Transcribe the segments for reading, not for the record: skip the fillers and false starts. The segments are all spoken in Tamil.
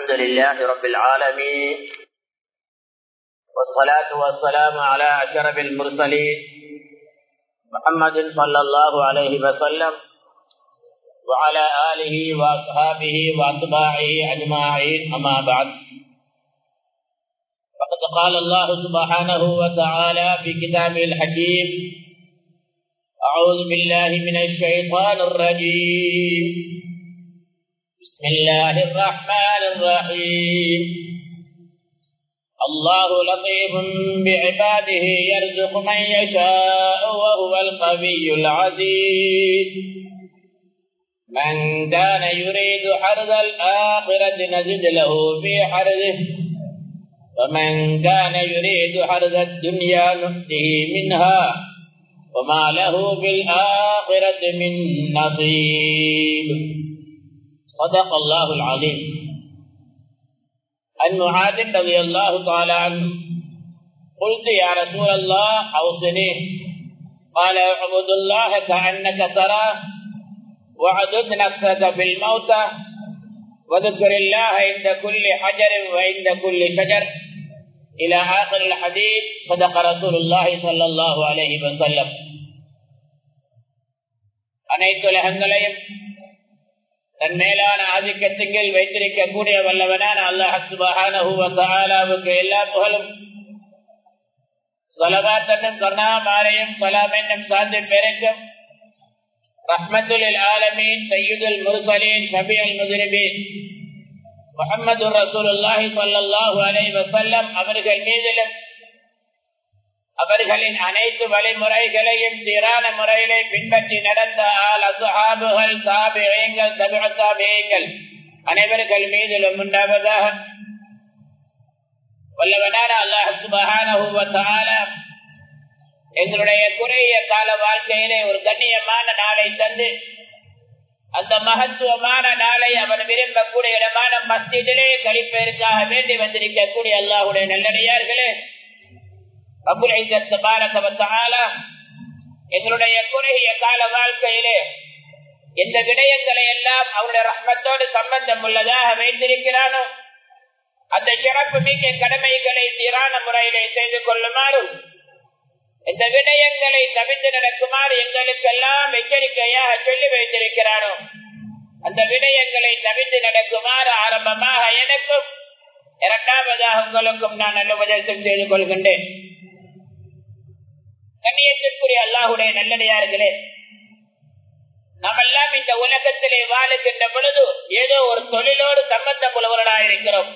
الحمد لله رب العالمين، والصلاة والسلام على أشرف المرسلين محمد صلى الله عليه وسلم وعلى آله وأصحابه وأتباعه أجمعين، أما بعد. فقد قال الله سبحانه وتعالى في كتابه الحكيم: أعوذ بالله من الشيطان الرجيم، بسم الله الرحمن الرحيم. الله لطيف بعباده يرزق من يشاء وهو القوي العزيز. من كان يريد حرث الآخرة نزد له في حرثه، ومن كان يريد حرث الدنيا نؤته منها وما له في الآخرة من نصيب. صدق الله العظيم. عن معاذ رضي الله تعالى عنه قلت: يا رسول الله أوصني. قال: اعبد الله كأنك تراه، وعدد نفسك بالموتى، وذكر الله عند كل حجر وعند كل شجر، إلى آخر الحديث. صدق رسول الله صلى الله عليه وسلم. அனைத்து உலகங்களையும் தன் மேலான ஆதிக்கத்தின் வைத்திருக்கக்கூடிய வல்லவனான அல்லாஹ் சுப்ஹானஹு வ தஆலாவுக்கு எல்லா புகழும், ஸலவாத்தும் கருணாமழையும் ஸலாம் என்னும் சாந்தி பெருக்கும் ரஹ்மத்துல் லில் ஆலமீன் சய்யிதுல் முர்ஸலீன் ஷபீஉல் முஸ்லிமீன் முஹம்மதுர் ரசூலுல்லாஹி ஸல்லல்லாஹு அலைஹி வஸல்லம் அவர்கள் மீதிலும் அவர்களின் அனைத்து வழிமுறைகளையும் சீரான முறையிலே பின்பற்றி நடந்த அஸ்ஹாபுகள், தாபிஈன்கள், தபிஉ தாபிஈன்கள் அனைவர்கள் மீதிலும் உண்டாவதாக. வல்லவனான அல்லாஹ் சுப்ஹானஹு வ தஆலா எங்களுடைய குறைய கால வாழ்க்கையிலே ஒரு கண்ணியமான நாளை தந்து, அந்த மகத்துவமான நாளை அவன் விரும்பக்கூடிய இடமான மஸ்ஜிதிலே கழிப்பதற்காக வேண்டி வந்திருக்கக்கூடிய அல்லாஹ்வுடைய நல்லடியார்களே, ரப்புல் இஸ்ஸத் தபாரக வ தஆலா எங்களுடைய குறுகிய கால வாழ்க்கையிலே எந்த விடயங்களை எல்லாம் அவருடைய ரஹ்மத்தோடு சம்பந்தம் உள்ளதாக வைத்திருக்கிறானோ அந்த சிறப்பு மிக்க கடமைகளை சீரான முறையிலே செய்து கொள்ளுமாறும், இந்த விடயங்களை தவிர்த்து நடக்குமாறு எங்களுக்கெல்லாம் எச்சரிக்கையாக சொல்லி வைத்திருக்கிறானோ அந்த விடயங்களை தவிர்த்து நடக்குமாறு ஆரம்பமாக எனக்கும் இரண்டாவதாக உங்களுக்கும் நான் நல்ல உபதேசம் செய்து கொள்கின்றேன். கண்ணியத்திற்குரிய அல்லாஹ்வுடைய நல்லடியார்களே, நாம் எல்லாம் இந்த உலகத்திலே வாழுகின்ற பொழுது ஏதோ ஒரு தொழிலோடு சம்பந்தம் உள்ளவர்களாக இருக்கிறோம்.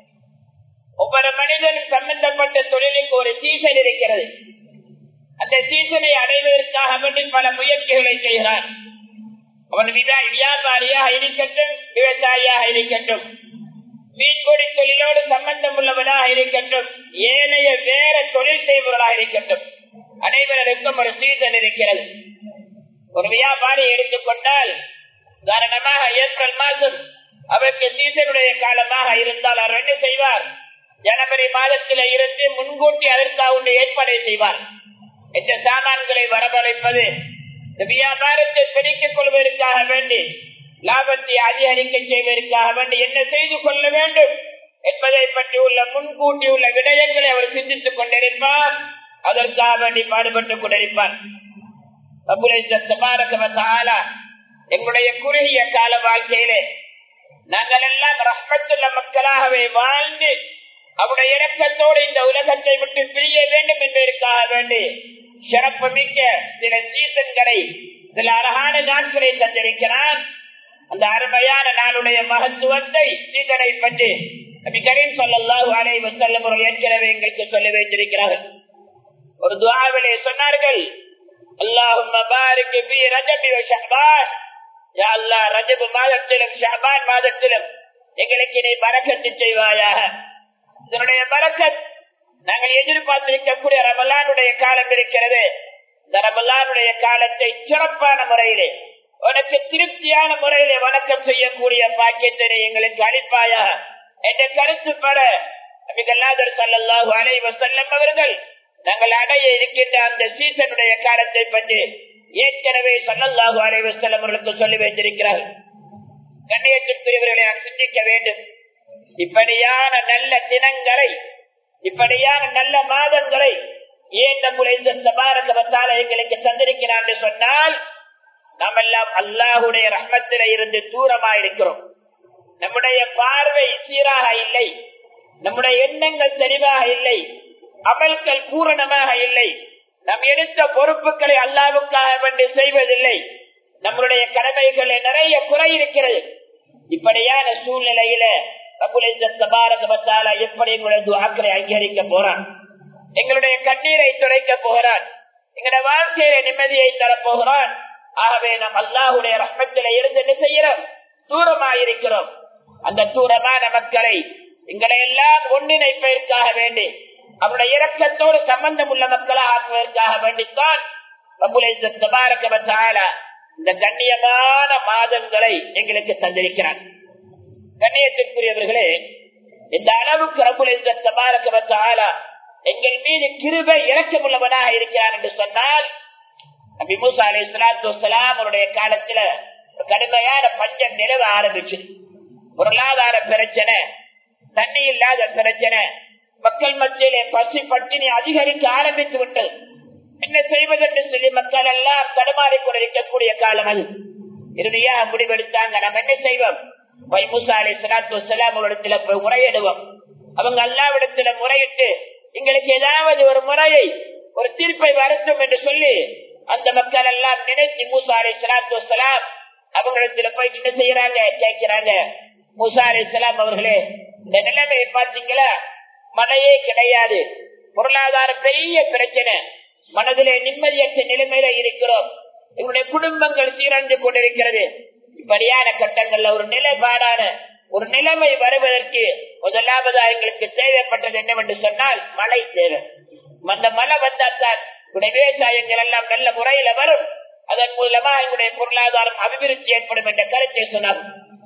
ஒவ்வொரு மனிதனும் சம்பந்தப்பட்ட தொழிலுக்கு ஒரு சீசன் இருக்கிறது. அந்த சீசனை அடைவதற்காக வேண்டி பல முயற்சிகளை செய்கிறான். அவன் வியாபாரியாக இருக்கட்டும், விவசாயியாக இருக்கட்டும், மீன்கொடி தொழிலோடு சம்பந்தம் உள்ளவனாக இருக்கட்டும், ஏனைய வேற தொழில் செய்பவர்களாக இருக்கட்டும், அனைவருக்கும் ஒரு சீசன் இருக்கிறது. ஒரு வியாபாரி எடுத்துக்கொண்டால் உதாரணமாக ஏப்ரல் மாதம் அவருக்கு சீசனுடைய காலமாக இருந்தால் அவர் என்ன செய்வார்? ஜனவரி மாதத்தில் இருந்து முன்கூட்டி அதற்காக ஏற்பாடு செய்வார். இந்த சாமான்களை வரவழைப்பது, இந்த வியாபாரத்தை பெருக்கிக் கொள்வதற்காக வேண்டி, லாபத்தை அதிகரிக்க செய்வதற்காக வேண்டி என்ன செய்து கொள்ள வேண்டும் என்பதை பற்றி உள்ள முன்கூட்டி உள்ள விடயங்களை அவர் சிந்தித்துக் கொண்டிருப்பார். அதற்காக வேண்டி பாடுபட்டுக் கொண்டிருப்பார். ரப்புல் இஸ்ஸத் தபாரக வ தஆலா எங்களுடைய குறுகிய கால வாழ்க்கையிலே நாங்கள் எல்லாம் ரஹ்மத்துள்ள மக்களாகவே வாழ்ந்து அவருடைய இரக்கத்தோடு இந்த உலகத்தை விட்டு பிரிய வேண்டும் என்பதற்காக வேண்டி சிறப்பு மிக்க சில சீசன்களை, சில அழகான நாட்களை தந்திருக்கிறான். அந்த அருமையான நாளுடைய மகத்துவத்தை, சீசனை பற்றி நபி கரீம் ஸல்லல்லாஹு அலைஹி வஸல்லம் அவர்கள் ஏற்கனவே எங்களுக்கு சொல்லி வைத்திருக்கிறார்கள். ஒரு துஆவிலே சொன்னார்கள்: அல்லாஹும்ம பாரிக் ஃபீ ரஜபி வ ஷஅபான். யா அல்லாஹ், ரஜப் மாதத்திலும் ஷஅபான் மாதத்திலும் எங்களுக்கு நீ பரக்கத்து செய்வாயாக. இதனுடைய பரக்கத் நாங்கள் எதிர்பார்த்திருக்கக்கூடிய ரமலானுடைய காலம் இருக்கிறது. இந்த ரமலானுடைய காலத்தை சிறப்பான முறையிலே, உனக்கு திருப்தியான முறையிலே வணக்கம் செய்யக்கூடிய பாக்கியத்தை எங்களுக்கு அளிப்பாயாக என்ற கருத்து பெற நபிகள் ஸல்லல்லாஹு அலைஹி வஸல்லம் அவர்கள் நாங்கள் அடைய இருக்கின்ற அந்த சீசனுடைய காலத்தை பற்றி ஏற்கனவே ஸல்லல்லாஹு அலைஹி வஸல்லம் அவர்களுக்கு சொல்லி வைத்திருக்கிறார்கள். கண்ணியத்திற்குரியவர்களை நாம் சிந்திக்க வேண்டும். இப்படியான நல்ல தினங்களை, இப்படியான நல்ல மாதங்களை ஏன் எங்களுக்கு தந்திருக்கிறான் என்று சொன்னால், நாம் எல்லாம் அல்லாஹுடைய ரஹ்மத்தில இருந்து தூரமாக இருக்கிறோம். நம்முடைய பார்வை சீராக இல்லை, நம்முடைய எண்ணங்கள் தெளிவாக இல்லை, அமல்கள் பூரணமாக இல்லை, நாம் எடுத்த பொறுப்புகளை அல்லாஹ்வுக்காக வேண்டி செய்வதில்லை, நம்முடைய கடமைகள் நிறைய குறை இருக்கிறது. இப்படியான சூழ்நிலையில எப்படி எங்களுடைய துஆக்களை அங்கீகரிக்க போறான், எங்களுடைய கண்ணீரை துடைக்க போகிறான், எங்களுடைய வாழ்க்கையில நிம்மதியை தரப்போகிறான். ஆகவே நாம் அல்லாஹுடைய ரஹ்மத்தில இருந்து என்ன செய்கிறோம்? தூரமாயிருக்கிறோம். அந்த தூரமான மக்களை எங்களை எல்லாம் ஒன்றிணைப்பதற்காக வேண்டி, அவருடைய இரக்கத்தோடு சம்பந்தம் உள்ள மக்களாக ஆக்குவதற்காக வேண்டித்தான் இந்த கண்ணியமான மாதங்களை எங்களுக்கு தந்திருக்கிறார். கண்ணியத்திற்குரியவர்களே, இந்த அளவுக்கு ரப்புல் இஸ்ஸத் தபாரக வ தஆலா எங்கள் மீது கிருபை இரக்கமுள்ளவனாக இருக்கிறான் என்று சொன்னால், நபி மூசா அலைஹிஸ்ஸலாத்து வஸ்ஸலாம் அவருடைய காலத்துல கடுமையான பஞ்சம் நிலவ ஆரம்பிச்சு. பொருளாதார பிரச்சனை, தண்ணி இல்லாத பிரச்சனை, மக்கள் மத்தியிலே பசி பட்டினி அதிகரிக்க ஆரம்பித்து விட்டது. என்ன செய்வதென்று சொல்லி மக்கள் எல்லாம் தடுமாறி கொண்டிருக்கக்கூடிய காலம் அது. இறுதியாக முடிவெடுத்தாங்க, நம்ம என்ன செய்வோம்? மூசா அலைஹிஸ்ஸலாத்து வஸ்ஸலாம் அவரிடத்துல போய் முறையிடுவோம். அவங்க அல்லாஹ்விடத்துல முறையிட்டு எங்களுக்கு ஏதாவது ஒரு முறையை, ஒரு தீர்ப்பை வருத்தும் என்று சொல்லி அந்த மக்கள் எல்லாம் நினைச்சு மூசா அலைஹிஸ்ஸலாத்து வஸ்ஸலாம் அவங்களிடத்துல போய் என்ன செய்யறாங்க? கேட்கிறாங்க, மூசா அலைஹிஸ்ஸலாம் அவர்களே, இந்த நிலைமையை பார்த்தீங்களா? மழையே கிடையாது, பொருளாதார பெரிய பிரச்சனை, மனதிலே நிம்மதியற்ற நிலைமையில இருக்கிறோம், எங்களுடைய குடும்பங்கள் சீரழிந்து கொண்டிருக்கிறது. இப்படியான கட்டங்கள்ல ஒரு நிலைப்பாடான ஒரு நிலைமை வருவதற்கு முதலாவதா எங்களுக்கு தேவைப்பட்டது என்னவென்று சொன்னால் மழை தேவை. அந்த மழை வந்தால்தான் விவசாயங்கள் எல்லாம் நல்ல முறையில வரும், அதன் மூலமா எங்களுடைய பொருளாதாரம் அபிவிருத்தி ஏற்படும் என்ற கருத்தை சொன்னார்.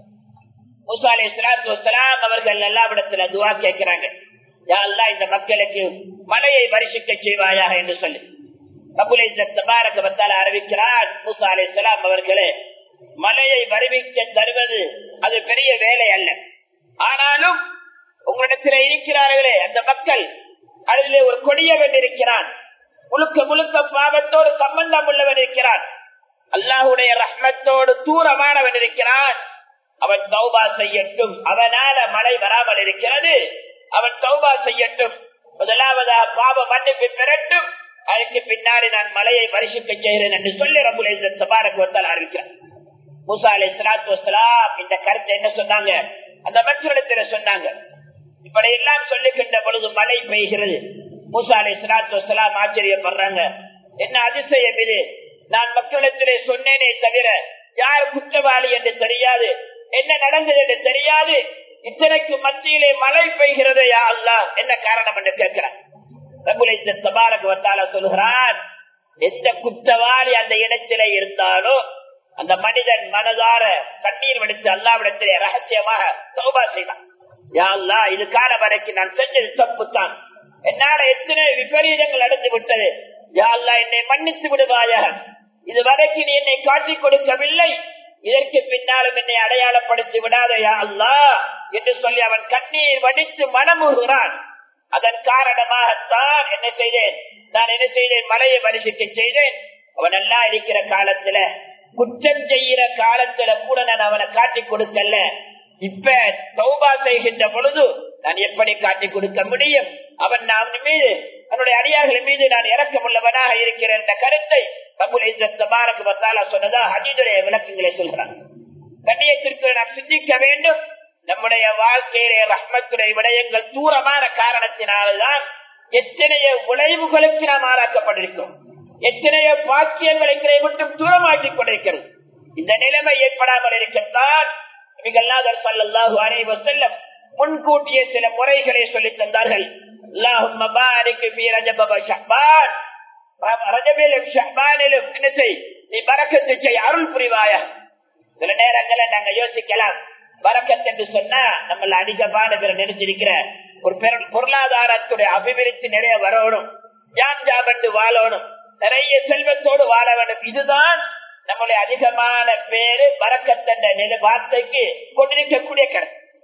மூசா அலைஹிஸ்ஸலாத்து வஸ்ஸலாம் அவர்கள் அல்லாஹ்விடத்துல துஆ கேட்கிறாங்க, யா அல்லாஹ் இந்த மக்களுக்கு மழையை வருஷிக்க செய்வாயாக என்று சொல்லி ரப்புல் இஸ்ஸத் தபாரக வ தஆலா அறிவிக்கிறார். மூசா அலைஹிஸ்ஸலாம் அவர்களே, மழையை வருவிக்க தருவது அது பெரிய வேலை அல்ல, ஆனாலும் உங்களிடத்தில் இருக்கிறார்களே அந்த மக்கள், அதிலே ஒரு கொடியவன் இருக்கிறான், முழுக்க முழுக்க பாவத்தோடு சம்பந்தம் உள்ளவன் இருக்கிறான், அல்லாஹுடைய ரஹ்மத்தோடு தூரமானவன் இருக்கிறான், அவன் தௌபா செய்யட்டும், அவனால மழை வராமல் இருக்கிறது, அவன் தௌபா செய்யட்டும், முதலாவதாக பாவ மன்னிப்பு பெறட்டும், அதற்கு பின்னாடி நான் மழையை வருஷிக்க செய்கிறேன் என்று சொல்லி ரப்புல் இஸ்ஸத் தபாரக வ தஆலா அறிவிக்கிறார். மூசா அலைஹிஸ்ஸலாத்து வஸ்ஸலாம் இந்த கருத்தை என்ன சொன்னாங்க? அந்த மக்களிடத்தில் சொன்னாங்க. இப்படி எல்லாம் சொல்லுகின்ற பொழுது மழை பெய்கிறது. மூசா அலைஹிஸ்ஸலாத்து வஸ்ஸலாம் ஆச்சரியப்படுறாங்க, என்ன அதிசயம் இது, நான் மக்களிடத்திலே சொன்னேனே தவிர யார் குற்றவாளி என்று தெரியாது, என்ன நடந்தது என்று தெரியாது, இத்தனைக்கு மத்தியிலே மழை பெய்கிறது, யா அல்லாஹ் என்ன காரணம் என்று கேட்கிறார். ரப்புல் இஸ்ஸத் தபாரக வ தஆலா சொல்கிறார், எந்த குற்றவாளி அந்த இடத்திலே இருந்தாலோ அந்த மனிதன் மனதார கண்ணீர் வடித்து அல்லாஹ்விடத்திலே ரகசியமாக தௌபா செய்தான். யா அல்லாஹ் இது காலம் வரைக்கும் நான் செஞ்சது தப்புத்தான், என்னால எத்தனை விபரீதங்கள் நடந்து விட்டது, யா அல்லாஹ் என்னை மன்னித்து விடுவாயாக, இதுவரைக்கும் நீ என்னை காட்டிக் கொடுக்கவில்லை, இதற்கு பின்னாலும் என்னை அடையாளப்படுத்தி விடாத யா அல்லாஹ் என்று சொல்லி அவன் கண்ணீர் வடித்து மனமுறுகிறான். அதன் காரணமாகத்தான் என்ன செய்தேன், நான் என்ன செய்தேன், மலையை வருஷிக்க செய்தேன். அவன் எல்லாம் இருக்கிற காலத்துல, குற்றம் செய்கிற காலத்துல கூட நான் அவனை காட்டி கொடுக்கல, இப்ப தௌபா செய்கின்ற பொழுது நான் எப்படி காட்டி கொடுக்க முடியும், அவன் நான் மீது, அவனுடைய அடியார்கள் மீது நான் இரக்கமுள்ளவனாக இருக்கிறேன் என்ற கருத்தை ரப்புல் இஸ்ஸத் தபாரக வ தஆலா சொன்னதா ஹதீஸுடைய விளக்கங்களை சொல்கிறான். கண்ணியத்திற்கு நாம் சிந்திக்க வேண்டும், நம்முடைய வாழ்க்கையிலே ரஹ்மத்துடைய விடயங்கள் தூரமான காரணத்தினால்தான் எத்தனையோ விளைவுகளுக்கு நாம் ஆளாக்கப்பட்டிருக்கிறோம், எத்தனையோ பாக்கியங்கள் எங்களை மட்டும் தூரமாக்கிக் கொண்டிருக்கிறது. இந்த நிலைமை ஏற்படாமல் இருக்கத்தான் நபிகள் ஸல்லல்லாஹு அலைஹி வஸல்லம் முன்கூட்டிய சில முறைகளை சொல்லித் தந்தார்கள். அல்லாஹும்ம பாரிக் ஃபீ ரஜப வ ஷஅபான், ரஜபிலும் ஷஅபானிலும் என்ன செய், நீ பரக்கத்து செய், அருள் புரிவாயா. சில நேரங்களை நாங்க யோசிக்கலாம், பரக்கத் என்று சொன்னா நம்மள அதிகமான பேர் நினைச்சிருக்கிற ஒரு பொருளாதாரத்துடைய அபிவிருத்தி நிறைய வரணும், ஜான் ஜாப் என்று வாழணும், நிறைய செல்வத்தோடு வாழ வேண்டும், இதுதான் நம்முடைய அதிகமான பேரு பரக்கத் என்ற வார்த்தைக்கு கொண்டிருக்கக்கூடிய கருத்து.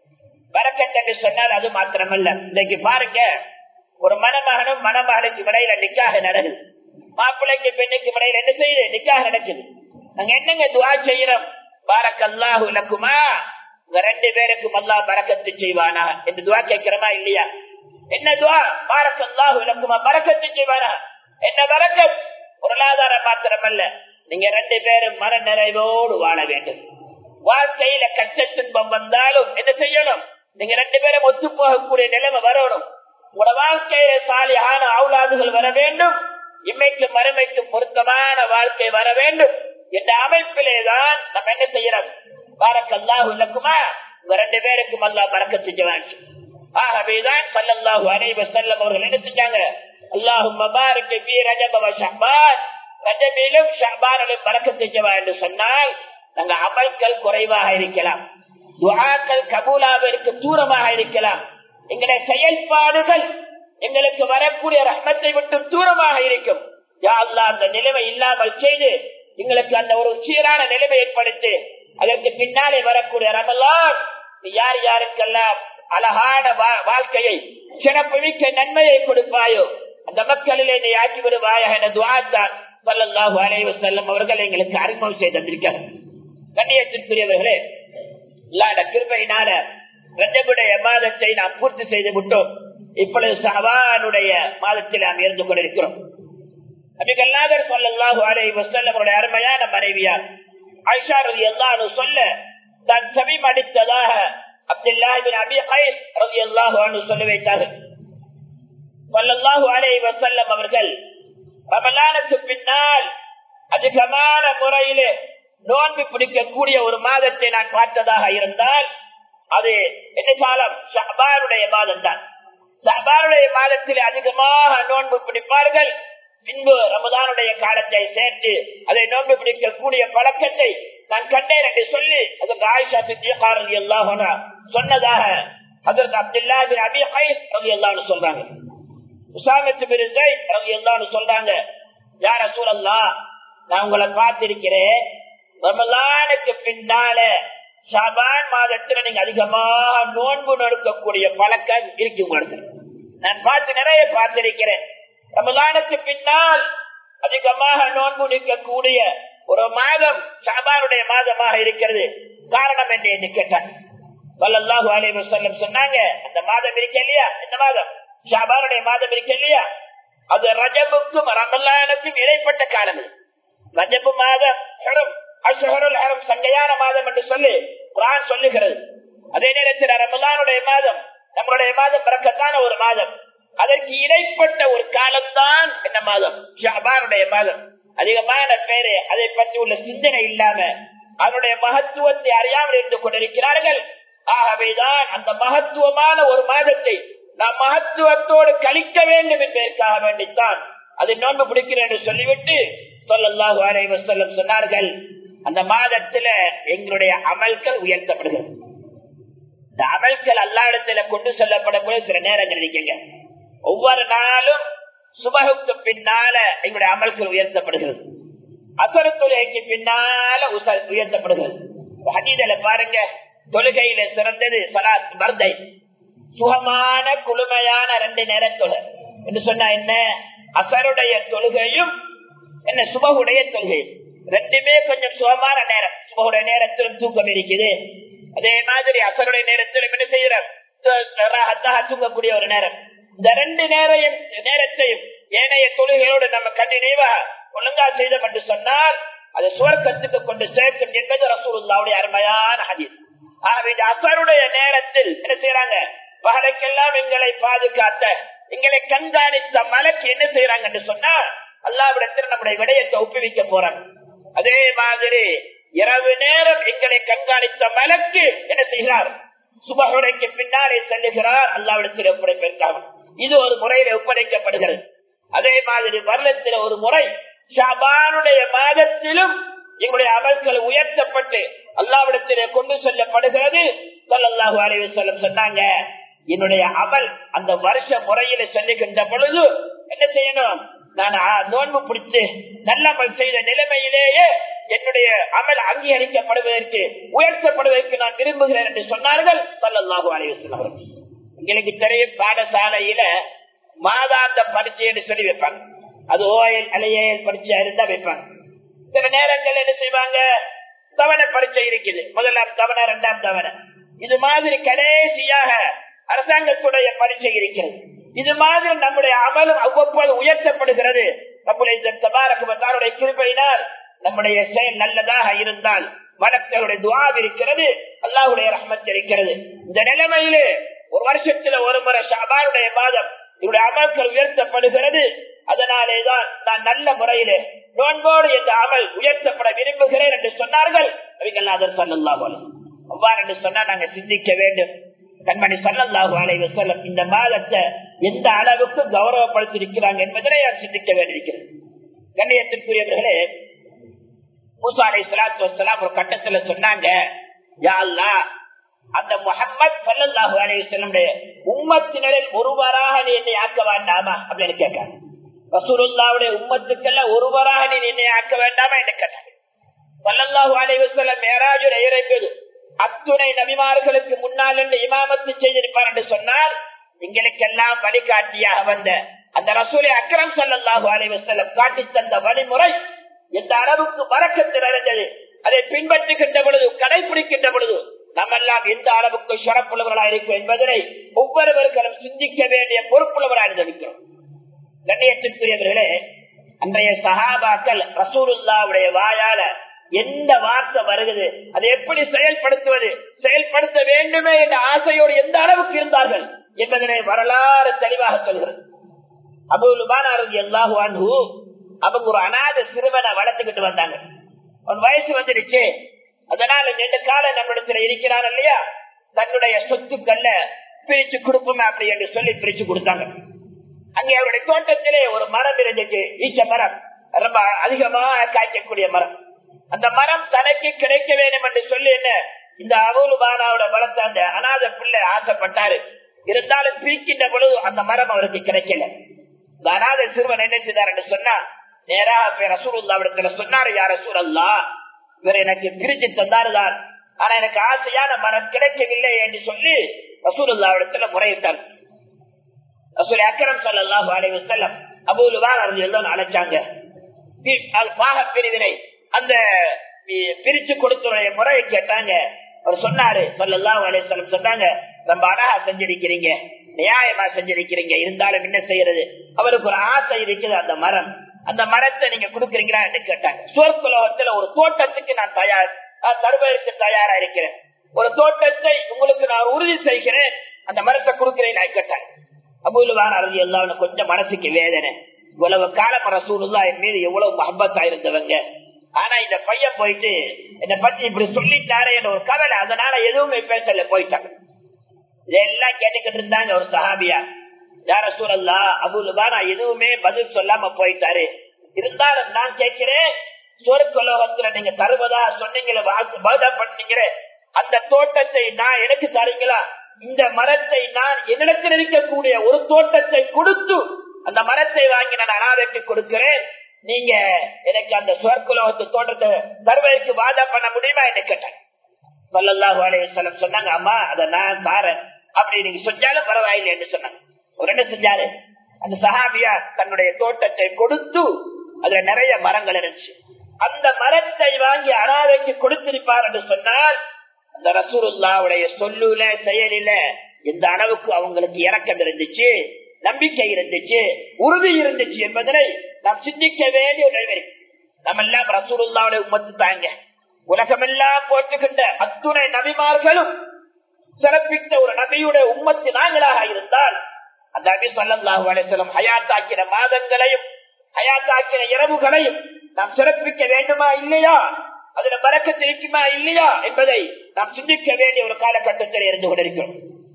பரக்கத் என்று சொன்னால் அது மாத்திரமல்ல. இன்னைக்கு பாருங்க, ஒரு மணமகனும் மணமகனுக்கு இடையில நிக்காக நடக்குது. மாப்பிள்ளைக்கு பெண்ணுக்கு இடையில என்ன செய்யுது? நிக்காக நடக்குது. நாங்க என்னங்க துஆ செய்யறோம்? பாரக்கல்லாஹு லக்குமா, உங்க ரெண்டு பேருக்கும் அல்லாஹ் பரக்கத்து செய்வானா என்று துஆ கேட்கிறோமா இல்லையா? என்ன துஆ? பாரக்கல்லாஹு லக்குமா, பரக்கத்து செய்வானா. என்ன பரக்கத்? பொருளாதாரம் மாத்திரமல்ல, நீங்க ரெண்டு பேரும் மன நிறைவோடு வாழ வேண்டும். வாழ்க்கையில கஷ்ட துன்பம் வந்தாலும் என்ன செய்யணும்? நீங்க ரெண்டு பேரும் ஒத்து போகக்கூடிய நிலைமை வரணும். உங்களோட வாழ்க்கையில சாலியான அவுலாதுகள் வர வேண்டும், இம்மைக்கு மறுமைக்கு பொருத்தமான வாழ்க்கை வர வேண்டும் என்ற அமைப்பிலேதான் நம்ம என்ன செய்யறோம்? பாரக்கல்லாஹு லக்குமா, உங்க ரெண்டு பேருக்கும் அல்லாஹ் பரக்கத் செய்வான். ஆகவேதான் ஸல்லல்லாஹு அலைஹி வஸல்லம் அவர்கள் என்ன செஞ்சாங்க? அல்லாஹும்ம பாரிக் ஃபீ ரஜப வ ஷஅபான், ரஜபிலும் ஷஅபானிலும் பரக்கத் செய்வா என்று சொன்னால், நாங்க அமல்கள் குறைவாக இருக்கலாம், துஆக்கள் கபூலாவிற்கு தூரமாக இருக்கலாம், எங்களுடைய செயல்பாடுகள் எங்களுக்கு வரக்கூடிய ரஹ்மத்தை விட்டு தூரமாக இருக்கும். யா அல்லாஹ், அந்த நிலைமை இல்லாமல் செய்து எங்களுக்கு அந்த ஒரு சீரான நிலைமை ஏற்படுத்தி அதற்கு பின்னாலே வரக்கூடிய ரமலான் யார் யாருக்கெல்லாம் அழகான வாழ்க்கையை சிறப்புமிக்க நன்மையை கொடுப்பாயோ அந்த மக்களிலே நீ ஆக்கி வருவாயாக என துஆத்தான் ஸல்லல்லாஹு அலைஹி வஸல்லம் அவர்கள் எங்களுக்கு அறிமுகம் செய்து தந்திருக்கிறார். கண்ணியத்திற்குரியவர்களே, அல்லாஹ்வுடைய கிருபையினால ரஜபுடைய மாதத்தை நாம் பூர்த்தி செய்து விட்டோம். இப்பொழுது ஷஅபானுடைய மாதத்தில் நாம் இருந்து கொண்டிருக்கிறோம். நபிகள் நாயகம் ஸல்லல்லாஹு அலைஹி வஸல்லம் அவருடைய அருமையான மனைவியார் ஆயிஷா ரலியல்லாஹு அன்ஹா சொல்ல, தான் சமீம் அடித்ததாக அப்துல்லாஹ் இப்னு அபீ கைஸ் ரலியல்லாஹு அன்ஹு சொல்ல வைத்தார்கள். ஸல்லல்லாஹு அலைஹி வஸல்லம் அவர்கள் ரமலானுக்கு பின்னால் அதிகமான முறையிலே நோன்பு பிடிக்கக்கூடிய ஒரு மாதத்தை நான் பார்த்ததாக இருந்தால் அது என்ன காலம்? ஷஅபானுடைய மாதம் தான். ஷஅபானுடைய மாதத்தில் அதிகமாக நோன்பு பிடிப்பார்கள். பின்பு ரமதானுடைய காலத்தை சேர்த்து அதை நோன்பு பிடிக்கக்கூடிய பழக்கத்தை நான் கண்டேன் என்று சொல்லி அதற்கு ஆயிஷா சித்திகா ரலியல்லாஹு அன்ஹா சொன்னதாக அதற்கு அப்துல்லாஹ் இப்னு அபீ கைஸ் ரலியல்லாஹு அன்ஹு சொல்றாங்க. உஸாமா இப்னு ஸைத் ரலியல்லாஹு அன்ஹு சொல்றாங்க, யா ரசூலல்லாஹ், நான் உங்களை பார்த்திருக்கிறேன், ரமலானுக்கு பின்னால ஷஅபான் மாதத்துல நீங்க அதிகமாக நோன்பு நடுக்கக்கூடிய பழக்கம் இருக்கு உங்களுக்கு. நான் பார்த்து நிறைய பார்த்திருக்கிறேன். ரமலானுக்கு பின்னால் அதிகமாக நோன்பு நிற்கக்கூடிய ஒரு மாதம் ஷஅபானுடைய மாதமாக இருக்கிறது. காரணம் என்ன என்று கேட்டார். ஸல்லல்லாஹு அலைஹி வஸல்லம் சொன்னாங்க, அந்த மாதம் இருக்க இல்லையா, இந்த மாதம் ஷஅபானுடைய மாதம் இருக்க இல்லையா, அது ரஜபுக்கும் ரமலானுக்கும் இடைப்பட்ட காலம். ரஜபு மாதம் அஷ்ஹருல் ஹரம், சங்கையான மாதம் என்று சொல்லி குர்ஆன் சொல்லுகிறது. அதே நேரத்தில் ரமலானுடைய மாதம் நம்மளுடைய மாதம் பரக்கத்தான ஒரு மாதம். அதற்கு இடைப்பட்ட ஒரு காலம்தான் என்ன மாதம்? ஷஅபானுடைய மாதம். அதிகமான பேரு அதை பற்றி உள்ள சிந்தனை இல்லாம அதனுடைய மகத்துவத்தை அறியாமல் இருந்து கொண்டிருக்கிறார்கள். ஆகவேதான் அந்த மகத்துவமான ஒரு மாதத்தை நாம் மகத்துவத்தோடு கழிக்க வேண்டும் என்பதற்காக வேண்டித்தான் அதை நோன்பு பிடிக்கிறேன் என்று சொல்லிவிட்டு ஸல்லல்லாஹு அலைஹி வஸல்லம் சொன்னார்கள், அந்த மாதத்துல எங்களுடைய அமல்கள் உயர்த்தப்படுகிறது. இந்த அமல்கள் அல்லாஹ்விடத்துல கொண்டு செல்லப்படக்கூடிய சில நேரங்கள் இருக்கீங்க. ஒவ்வொரு நாளும் சுபஹுக்கு பின்னால எங்களுடைய அமல்கள் உயர்த்தப்படுகிறது. அஸர் தொழுகைக்கு பின்னால உயர்த்தப்படுகிறது. ஹதீஸ்ல பாருங்க, தொழுகையில சிறந்தது ஸலாத் மர்தை, சுகமான குளுமையான 2 நேர தொழுகை என்று சொன்னா என்ன? அஸருடைய தொழுகையும் என்ன சுபஹுடைய தொழுகை ரெண்டுமே கொஞ்சம் சுகமான நேரம். சுபஹுடைய நேரத்திலும் தூக்கம் இருக்குது, அதே மாதிரி அஸருடைய நேரத்திலும் என்ன செய்யறோம்? தூங்கக்கூடிய ஒரு நேரம். இந்த 2 நேரத்தையும் ஏனைய தொழுகையோடு நம்ம கண்டினியூவா ஒழுங்கா செய்தோம் என்று சொன்னால் அது சுவர்க்கத்துக்கு கொண்டு சேர்க்கும் என்பது ரசூலுல்லாஹ்வுடைய அருமையான ஹதீஸ். ஆகவே இந்த அஸருடைய நேரத்தில் என்ன செய்யறாங்க? பகலுக்கெல்லாம் எங்களை பாதுகாத்த, எங்களை கண்காணித்த மலக்கு என்ன செய்யறாங்க என்று சொன்னா அல்லாஹ்விடத்தில் நம்முடைய விடயத்தை ஒப்புவிக்க போறாங்க. அதே மாதிரி இரவு நேரம் எங்களை கண்காணித்த மலக்கு என்ன செய்கிறார்? சுபஹுடைக்கு பின்னாலே செல்லுகிறார், அல்லாஹ்விடத்தில் ஒப்படைப்பிருக்காங்க. இது ஒரு முறையில ஒப்படைக்கப்படுகிறது. அதே மாதிரி வருடத்தில் ஒரு முறை ஷஅபானுடைய மாதத்திலும் எங்களுடைய அமல்கள் உயர்த்தப்பட்டு அல்லாஹ்விடத்திலே கொண்டு செல்லப்படுகிறது. ஸல்லல்லாஹு அலைஹி வஸல்லம் சொன்னாங்க, என்னுடைய அமல் அந்த வருஷ முறையில செல்லுகின்ற பொழுது என்ன செய்யணும்? நான் நோன்பு பிடிச்சு நல்லமல் செய்த நிலைமையிலேயே என்னுடைய அமல் அங்கீகரிக்கப்படுவதற்கு உயர்த்தப்படுவதற்கு நான் விரும்புகிறேன் என்று சொன்னார்கள் ஸல்லல்லாஹு அலைஹி வஸல்லம். எங்களுக்கு தெரியும் பாடசாலையில மாதாந்த பரீட்சை என்று சொல்லி வைப்பாங்க. அது ஓஎல் அலையல் பரீட்சை இருந்தா வைப்பாங்க. சில நேரங்கள் என்ன செய்வாங்க, தவணை பரீட்சை இருக்குது, முதலாம் தவணை இரண்டாம் தவணை. இது மாதிரி கடைசியாக அரசாங்கத்துடைய பரீட்சை இருக்கிறது. இது மாதிரி நம்முடைய அமலும் அவ்வப்போது உயர்த்தப்படுகிறது. நம்முடைய தபாரகுடைய கிருபையினால் நம்முடைய செயல் நல்லதாக இருந்தால் மலக்களுடைய துஆ இருக்கிறது, அல்லாஹ்வுடைய ரஹ்மத் இருக்கிறது. இந்த நிலைமையிலே ஒரு வருஷத்துல ஒரு முறை ஷஅபானுடைய மாதம் இவருடைய அமல்கள் உயர்த்தப்படுகிறது. அதனாலேதான் நான் நல்ல முறையிலே நோன்போடு இந்த அமல் உயர்த்தப்பட விரும்புகிறேன் என்று சொன்னார்கள் நபிகள் ஸல்லல்லாஹு அலைஹி வஸல்லம். அவ்வாறு என்று சொன்னா நாங்க சிந்திக்க வேண்டும். கண்மணி ஸல்லல்லாஹு அலைஹி வஸல்லம் இந்த மாதத்தை எந்த அளவுக்கு கௌரவப்படுத்தியிருக்கிறாங்க என்பதை நான் சிந்திக்க வேண்டியிருக்கிறது. கண்ணியத்திற்குரியவர்களே, மூசா அலைஹிஸ்ஸலாத்து வஸ்ஸலாம் ஒரு கட்டத்துல சொன்னாங்க, யா அல்லாஹ், அந்த முஹம்மது ஸல்லல்லாஹு அலைஹி வஸல்லம் உம்மத்தினரில் ஒருவராக நீ என்னை ஆக்க வேண்டாமா அப்படின்னு கேட்காங்க. ரசூலுல்லாஹ்வுடைய உம்மத்துக்கெல்லாம் ஒருவராக நீ என்னை ஆக்க வேண்டாமா என்று கேட்டாங்க. ஸல்லல்லாஹு அலைஹி வஸல்லம் மிஅராஜுல் இறங்கியது அத்துணை நபிமார்களுக்கு முன்னால் என்று இமாமத்து செய்திருப்பார் என்று சொன்னால், எங்களுக்கெல்லாம் வழிகாட்டியாக வந்த அந்த ரசூலை அக்ரம் ஸல்லல்லாஹு அலைஹி வஸல்லம் காட்டி தந்த வழிமுறை எந்த அளவுக்கு பரக்கத்து நிறைந்தது. அதை பின்பற்றுகின்ற பொழுது, கடைபிடிக்கின்ற பொழுது நம்மெல்லாம் எந்த அளவுக்கு சிறப்புள்ளவர்களாக இருக்கும் என்பதனை ஒவ்வொருவர்களும் சிந்திக்க வேண்டிய பொறுப்புள்ளவராக இருக்கிறோம். கண்ணியத்திற்குரியவர்களே, அன்றைய சஹாபாக்கள் ரசூலுல்லாஹ்வுடைய வாயால எந்த வார்த்தை வருகிறது, அதை எப்படி செயல்படுத்துவது, செயல்படுத்த வேண்டுமே என்ற ஆசையோடு எந்த அளவுக்கு இருந்தார்கள் என்பதனை வரலாறு தெளிவாக சொல்கிறது. அபூ லுபானா ரலியல்லாஹு அன்ஹு அவங்க ஒரு அநாத சிறுவனை வளர்த்துக்கிட்டு வந்தாங்க. அவன் வயசு வந்துடுச்சு. அதனால ரெண்டு காலம் நம்மிடத்துல இருக்கிறான் இல்லையா, தன்னுடைய சொத்துக்கள்ல பிரிச்சு கொடுப்போமே அப்படி என்று சொல்லி பிரிச்சு கொடுத்தாங்க. அங்கே அவருடைய தோட்டத்திலே ஒரு மரம் இருந்துச்சு, ஈச்ச மரம், ரொம்ப அதிகமாக காய்க்கக்கூடிய மரம். அந்த மரம் தனக்கு கிடைக்க வேண்டும் என்று சொல்லி என்ன இந்த அபூ லுபானாவோட வளர்த்த அந்த அநாத பிள்ளை ஆசைப்பட்டாரு. இருந்தாலும் பிரிக்கின்ற பொழுது அந்த மரம் அவருக்கு கிடைக்கல. இந்த அநாத சிறுவன் என்ன செய்தார் என்று சொன்னா, நேராக ரசூலுல்லாஹ்விடத்துல சொன்னாரு, யா ரசூலல்லாஹ், இவர் எனக்கு பிரிச்சு தந்தாருதான், ஆனா எனக்கு ஆசையான மரம் கிடைக்கவில்லை என்று சொல்லி ரசூலுல்லாஹ்விடத்துல முறையிட்டார். ரசூல் அக்ரம் ஸல்லல்லாஹு அலைஹி வஸல்லம் அபூ லுபானா ரலியல்லாஹு அழைச்சாங்க. பாக பிரிவினை அந்த பிரிச்சு கொடுத்த முறையை கேட்டாங்க. அவர் சொன்னாரு ஸல்லல்லாஹு அலைஹி வஸல்லம் சொன்னாங்க, ரொம்ப அழகா செஞ்சிருக்கிறீங்க, நியாயமா செஞ்சிருக்கிறீங்க, இருந்தாலும் என்ன செய்யறது, அவருக்கு ஒரு ஆசை இருக்குது, அந்த மரத்தை நீங்க கொடுக்குறீங்களா என்று கேட்டாங்க. சொற்குலோகத்துல ஒரு தோட்டத்துக்கு நான் தருவதற்கு தயாரா இருக்கிறேன், ஒரு தோட்டத்தை உங்களுக்கு நான் உறுதி செய்கிறேன், அந்த மரத்தை கொடுக்கிறேன் கேட்டாங்க. அபூ லுபானா ரலியல்லாஹு கொஞ்சம் மனசுக்கு வேதனை. இவ்வளவு காலம் ரசூலுல்லாஹ் என் மீது எவ்வளவு மஹப்பத்தா இருந்தவங்க, ஆனா இந்த பையன் போயிட்டு என்னை பத்தி இப்படி சொல்லிட்டாரே என்ற ஒரு கவலை, அதனால எதுவுமே பேசல, போயிட்டாங்க. இதெல்லாம் கேட்டுக்கிட்டு இருந்தாங்க. ஒரு சஹாபியா, யா ரசூலல்லாஹ், அபூ லுபானா எதுவுமே பதில் சொல்லாம போயிட்டாரு, இருந்தாலும் நான் கேட்கிறேன், சொர்க்கலோகத்துல நீங்க தருவதா சொன்னீங்களே, வாதா பண்ணீங்களே, அந்த தோட்டத்தை நான் எனக்கு தரீங்களா? இந்த மரத்தை நான் என்னிடத்தில் இருக்கக்கூடிய ஒரு தோட்டத்தை கொடுத்து அந்த மரத்தை வாங்கி நான் அனாதைக்கு கொடுக்கிறேன், நீங்க எனக்கு அந்த சொர்க்கலோகத்து தோட்டத்தை தருவதற்கு வாதா பண்ண முடியுமா என்று கேட்டாங்க. ஸல்லல்லாஹு அலைஹி வஸல்லம் சொன்னாங்க, அம்மா அதை நான் தாரேன், அப்படி நீங்க செஞ்சாலும் பரவாயில்லை என்று சொன்னாங்க. ஒரு என்ன செஞ்சாரு, அந்த சஹாபியா தன்னுடைய தோட்டத்தை கொடுத்து அதுல நிறைய மரங்கள் இருந்துச்சு, அந்த மரத்தை வாங்கி அனாதைக்கு கொடுத்திருப்பார் என்று சொன்னால், அந்த ரசூலுல்லாஹ்வுடைய சொல்லுல செயலில எந்த அளவுக்கு அவங்களுக்கு இரக்கம் இருந்துச்சு, நம்பிக்கை இருந்துச்சு, உறுதி இருந்துச்சு என்பதனை நாம் சிந்திக்க வேண்டிய ஒரு நம்ம எல்லாம் ரசூலுல்லாஹ்வுடைய உம்மத்து தாங்க. உலகமெல்லாம் போற்றுகின்ற அத்துணை நபிமார்களும் சிறப்பித்த ஒரு நபியுடைய உம்மத்து நாங்களாக இருந்தால், அந்த நபி ஸல்லல்லாஹு அலைஹி வஸல்லம் ஹயாத்தாக்கின மாதங்களையும் ஹயாத்தாக்கின இரவுகளையும் நாம் சிறப்பிக்க வேண்டுமா இல்லையா, அதுல பரக்கத்து இருக்குமா இல்லையா என்பதை நாம் சிந்திக்க வேண்டிய ஒரு காலகட்டத்தில் இருந்து கொண்டிருக்கிறோம்.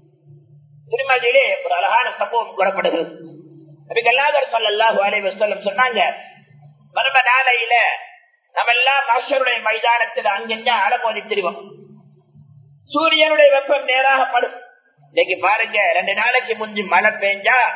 திருமதியிலே ஒரு அழகான சம்பவம் கூறப்படுகிறது. நபிகள் ஸல்லல்லாஹு அலைஹி வஸல்லம் சொன்னாங்க, மர்ம நாளையில நம்ம எல்லாம் மஹ்ஷருடைய மைதானத்தில் அங்கங்க அலமோதி திரிவோம். சூரியனுடைய வெப்பம் நேராக படும். இன்னைக்கு பாருங்க, 2 நாளைக்கு முந்தி மழை பெஞ்சா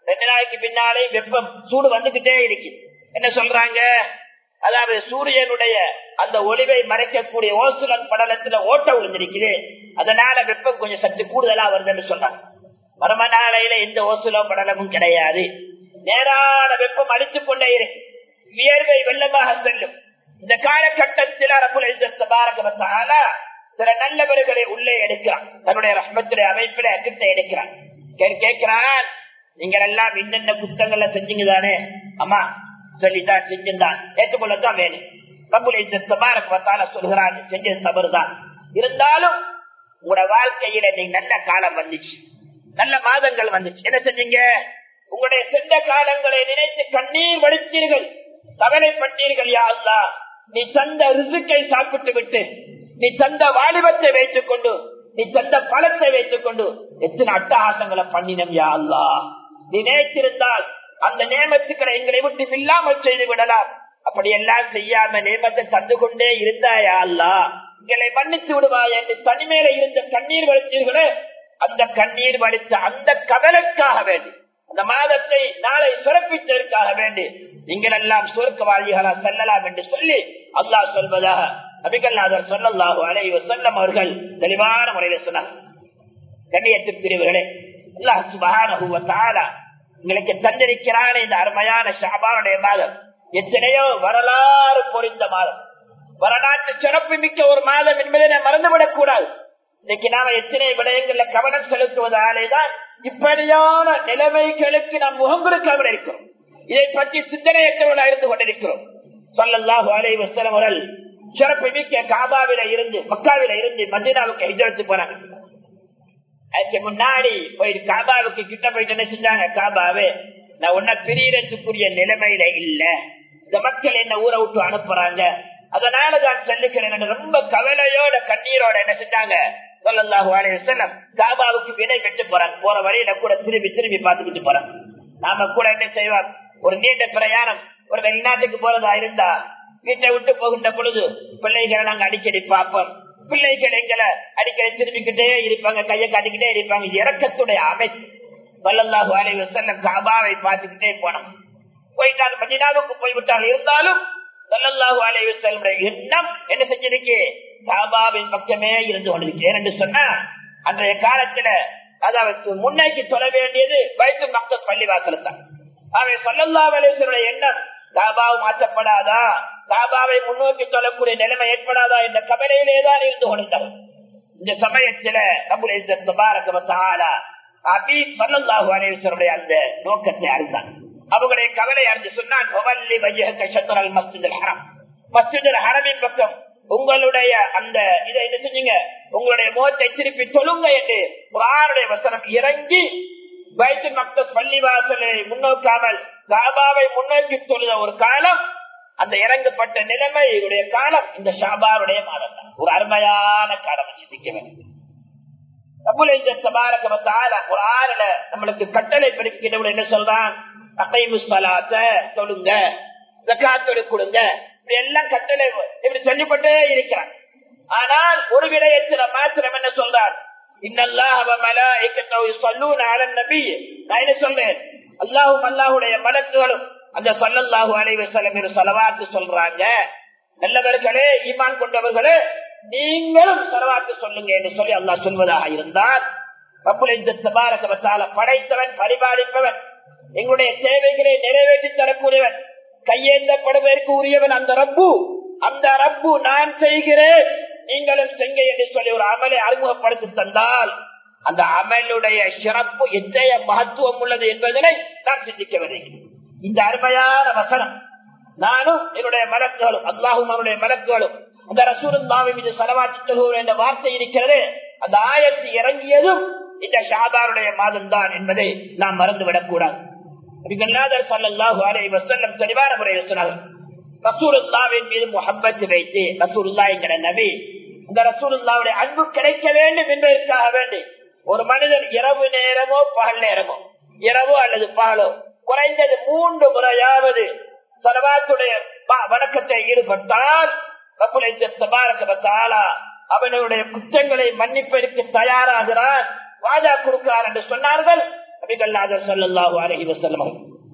2 நாளைக்கு பின்னாலே வெப்பம் சூடு வந்துகிட்டே இருக்கு. என்ன சொல்றாங்க, அதாவது சூரியனுடைய அந்த ஒளிவை மறைக்கக்கூடிய ஓசுலன் படலத்துல ஓட்ட விழுந்திருக்குது, அதனால வெப்பம் கொஞ்சம் சற்று கூடுதலா வருதுன்னு சொல்றாங்க. மறுமநாளையில எந்த ஓசுல படலமும் கிடையாது. நேரான வெப்பம் அடித்துக் கொண்டே இருக்கு, வியர்வை வெள்ளமாக செல்லும். இந்த காலகட்டத்தில் ரப்புல் இஸ்ஸத் தபாரக வ தஆலா சில நல்லவர்களை உள்ளே எடுக்கிறான், தன்னுடைய ரஹ்மத்துடைய அமைப்பில கிட்ட எடுக்கிறான். கேட்கிறான், நீங்கள் எல்லாம் இன்னென்ன புத்தகங்கள்ல செஞ்சீங்க தானே? அம்மா சொல்லித்தான் செஞ்சுதான், ஏற்றுக்கொள்ளத்தான் வேணும். ரப்புல் இஸ்ஸத் தபாரக வ தஆலா சொல்கிறான், செஞ்சது தவறுதான், இருந்தாலும் உங்களோட வாழ்க்கையில நீங்க நல்ல காலம் வந்துச்சு, நல்ல மாதங்கள் வந்துச்சு. என்ன செஞ்சீங்க? உங்களுடைய சென்ற காலங்களை நினைத்து கண்ணீர் வடித்தீர்கள், கவலைப்பட்டீர்கள். யா அல்லாஹ், நீ தந்த ரிசுக்கை சாப்பிட்டு விட்டு, நீ தந்த வாலிபத்தை வைத்துக் கொண்டு, நீ தந்த பழத்தை வைத்துக் கொண்டு எத்தனை அட்டகாசங்களை பண்ணினம். யா அல்லாஹ், நீ நினைத்திருந்தால் அந்த நேமத்துக்களை எங்களை விட்டு இல்லாமல் செய்து விடலாம். அப்படி எல்லாம் செய்யாம நேமத்தை தந்து கொண்டே இருந்தாயா அல்லாஹ், எங்களை மன்னித்து விடுவாய் என்று தனிமேல இருந்த கண்ணீர் வடித்தீர்களே, அந்த கண்ணீர் வடித்த அந்த கவலைக்காக வேண்டி, அந்த மாதத்தை நாளை சிறப்பித்ததற்காக வேண்டி நீங்கள் எல்லாம் சுவர்க்கவாதிகளா செல்லலாம் என்று சொல்லி அல்லாஹ் சொல்வதாக நபிகள்நாதர் ஸல்லல்லாஹு அலைஹி வஸல்லம் அவர்கள் தெளிவான முறையில் சொன்னார். கண்ணியத்திற்குரியவர்களே, அல்லாஹ் சுப்ஹானஹு வ தஆலா உங்களுக்கு தந்திருக்கிறான இந்த அருமையான ஷஅபானுடைய மாதம் எத்தனையோ வரலாறு பொறிந்த மாதம், வரலாற்று சிறப்பு மிக்க ஒரு மாதம் என்பதை நாம் மறந்துவிடக் கூடாது. இன்னைக்கு நாம எத்தனை விடயங்கள்ல கவனம் செலுத்துவதாலேதான் இப்படியான நிலைமைகளுக்கு நாம் முகம் கொடுக்காமல் இருக்கிறோம். இதை பற்றி சிந்தனையற்றவர்களாக இருந்து கொண்டிருக்கிறோம். ஸல்லல்லாஹு அலைஹி வஸல்லம் அவர்கள் சிறப்பு மிக்க காபாவில இருந்து, மக்காவில இருந்து மதீனாவுக்கு ஹிஜ்ரத் போனாங்க. அதுக்கு முன்னாடி போயிட்டு காபாவுக்கு கிட்ட போயிட்டு என்ன செஞ்சாங்க, காபாவே நான் உன்ன பிரியறதுக்குரிய நிலைமையில இல்ல, இந்த மக்கள் என்ன ஊரை விட்டு அனுப்புறாங்க, அதனாலதான் சொல்லுகிறேன் ரொம்ப கவலையோட கண்ணீரோட என்ன செஞ்சாங்க ஸல்லல்லாஹு அலைஹி வஸல்லம் காபாவுக்கு வினை பெற்று போறாங்க. போற வழியில கூட திரும்பி திரும்பி பார்த்துக்கிட்டு போறாங்க. நாம கூட என்ன செய்வோம், ஒரு நீண்ட பிரயாணம் ஒரு வெளிநாட்டுக்கு போறதா இருந்தா வீட்டை விட்டு போகின்ற பொழுது பிள்ளைகளை நாங்க அடிக்கடி பார்ப்போம். பிள்ளைகள் எங்களை அடிக்கடி திரும்பிக்கிட்டே இருப்பாங்க, கையை காட்டிக்கிட்டே இருப்பாங்க. இறக்கத்துடைய அமைப்பு. ஸல்லல்லாஹு அலைஹி வஸல்லம் காபாவை பார்த்துக்கிட்டே போனோம். போயிட்டாங்க, மதீனாவுக்கு போய்விட்டாங்க. இருந்தாலும் ஸல்லல்லாஹு அலைஹி வஸல்லம் எண்ணம் என்ன செஞ்சிருக்கு, காபாவின் பக்கமே இருந்து கொண்டிருக்கேன் என்று சொன்னா, அன்றைய காலத்துல அதாவது முன்னைக்கு சொல்ல வேண்டியது பைத்துல் மக்தஸ் பள்ளிவாசல் தான். அவை ஸல்லல்லாஹு அலைஹி வஸல்லம் எண்ணம் காபாவை மாற்றப்படாதா, காபாவை முன்னோக்கி சொல்லக்கூடிய நிலைமை ஏற்படாதா என்ற கவலையிலேதான் இருந்து கொண்டிருந்தார். இந்த சமயத்துல ரப்புல் இஸ்ஸத் தபாரக வ தஆலா ஹபீப் ஸல்லல்லாஹு அலைஹி வஸல்லம் அந்த நோக்கத்தை அறிந்தார். அவங்களுடைய கவலை அறிந்து சொன்னான், வவல்லி வஜ்ஹக ஷத்ரல் மஸ்ஜிதுல் ஹரம், மஸ்ஜிதுல் ஹரமின் பக்கம் உங்களுடைய அந்த இதை என்ன செஞ்சீங்க, உங்களுடைய முகத்தை திருப்பி சொல்லுங்க என்று குர்ஆனுடைய வசனம் இறங்கி பைத்துல் மக்தஸ் பள்ளிவாசலை முன்னோக்காமல் காபாவை முன்னோக்கி சொல்லுத ஒரு காலம், அந்த இறங்கப்பட்ட நிலைமையுடைய காலம் இந்த ஷஅபானுடைய மாதம் தான். ஒரு அருமையான காலம் சிந்திக்க வேண்டும். ரப்புல் இஸ்ஸத் தபாரக வ தஆலா குர்ஆன்ல நமக்கு கட்டளை பிறப்பிக்கிறவங்க என்ன சொல்றான், அகைமுஸ் ஸலாத்த தொழுங்க, ஜகாத் கொடுங்க, எல்லாம் கட்டளை இப்படி சொல்லிப்பட்டே இருக்கிறான். ஆனால் ஒரு விடயத்துல மாத்திரம் என்ன சொல்றான், இன்னல்லாஹ வ மலாயிகத்தஹு யுஸல்லூன அலன் நபி. நான் என்ன சொல்றேன், அல்லாஹ்வும் அல்லாஹ்வுடைய மலக்குகளும் அந்த ஸல்லல்லாஹு அலைஹி வஸல்லம் ஸலவாத் சொல்றாங்க. நல்லவர்களே, ஈமான் கொண்டவர்களே, நீங்களும் ஸலவாத் சொல்லுங்க என்று சொல்லி அல்லாஹ் சொல்வதாக இருந்தால், ரப்புல் இஸ்ஸத் தபாரக வ தஆலா படைத்தவன், பரிபாலிப்பவன், எங்களுடைய தேவைகளை நிறைவேற்றி தரக்கூடியவன், கையேந்தப்படுவதற்கு உரியவன் அந்த ரப்பு. அந்த ரப்பு நான் செய்கிறேன் நீங்களும் செய்ங்க என்று சொல்லி ஒரு அமலை அறிமுகப்படுத்தி தந்தால், அந்த அமலுடைய சிறப்பு எத்தகைய மகத்துவம் உள்ளது என்பதனை நான் சிந்திக்க வருகிறேன். இந்த அருமையான வசனம் நானும் என்னுடைய மலக்குகளும், அல்லாஹும் அவருடைய மலக்குகளும் அந்த ரசூலுல்லாஹி மீது ஸலவாத் சொல்லுகிற இந்த வார்த்தை இருக்கிறது, அந்த ஆயத்து இறங்கியதும் இந்த ஷஅபானுடைய மாதம் தான் என்பதை நாம் மறந்துவிடக் கூடாது. நபிகள்நாதர் ஸல்லல்லாஹு அலைஹி வஸல்லம் தெளிவான முறையில் சொன்னார்கள், ரசூலுல்லாஹின் மீது முஹப்பத் வைத்து, ரசூலுல்லாஹ் என்கிற நபி, இந்த ரசூலுல்லாஹ்வுடைய அன்பு கிடைக்க வேண்டும் என்பதற்காக வேண்டி ஒரு மனிதன் இரவு நேரமோ பகல் நேரமோ, இரவோ அல்லது பகலோ குறைந்தது 3 முறையாவது ஸலவாத்துடைய வணக்கத்தை ஈடுபட்டால் ரப்புல் இஸ்ஸத் தபாரக வ தஆலா அவனுடைய குற்றங்களை மன்னிப்பதற்கு தயாராகிறான், வாதா கொடுக்கிறார் என்று சொன்னார்கள். நபிகள் ஸல்லல்லாஹு அலைஹி வஸல்லம்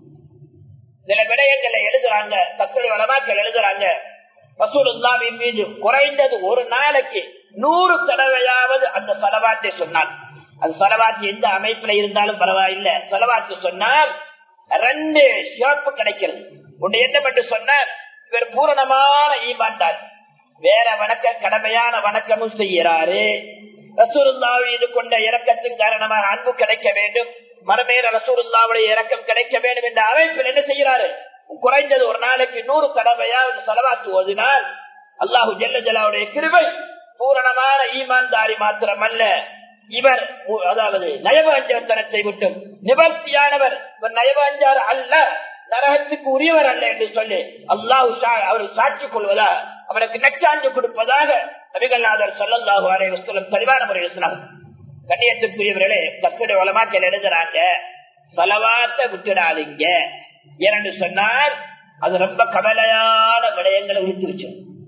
சில விடயங்களை எழுதுறாங்க. தக்வீர் உலமாக்கள் எழுதுறாங்க, ரசூலுல்லாஹ்வின் மீது குறைந்தது ஒரு நாளைக்கு 100 தடவையாவது அந்த ஸலவாத்தை சொன்னார். அது ஸலவாத் எந்த அமைப்புல இருந்தாலும் பரவாயில்லை, ஸலவாத்து சொன்னால் 2 சிறப்பு கிடைக்கிறது. ஒன்று என்ன மட்டும் சொன்னார், இவர் பூரணமான ஈமான்தார், வேற வணக்க கடமையான வணக்கமும் செய்யறாரு, ரசூலுல்லாஹ் இது கொண்ட இரக்கத்தின் காரணமாக அன்பு கிடைக்க வேண்டும், மறுமையில ரசூலுல்லாஹ்வுடைய இரக்கம் கிடைக்க வேண்டும் என்ற அமைப்பில் என்ன செய்யறாரு, குறைந்தது ஒரு நாளைக்கு 100 தடவையாவது ஸலவாத் ஓதினால் அல்லாஹு ஜல்ல ஜலாலுடைய கிருபை பூரணமான ஈமான்தாரி மாத்திரமல்ல, இவர் அதாவது நயவஞ்சகத்தனத்தை விட்டும் நிவர்த்தியானவர், இவர் நயவஞ்சார் அல்ல, நரகத்துக்கு உரியவர் அல்ல என்று சொல்லி அல்லாஹ் அவரை சாட்சி கொள்வதா, அவருக்கு நற்சான்று கொடுப்பதாக நபிகள் ஸல்லல்லாஹு அலைஹி வஸல்லம் தெளிவான முறையில் சொன்னார். கண்ணியத்துக்குரியவர்களே, தக்வீர் உலமாக்கள் எழுதுறாங்க, ஸலவாத்தை விட்டுடாதீங்க. ஏனென்று சொன்னால் அது ரொம்ப கவலையான விடயங்களை உறுத்தி.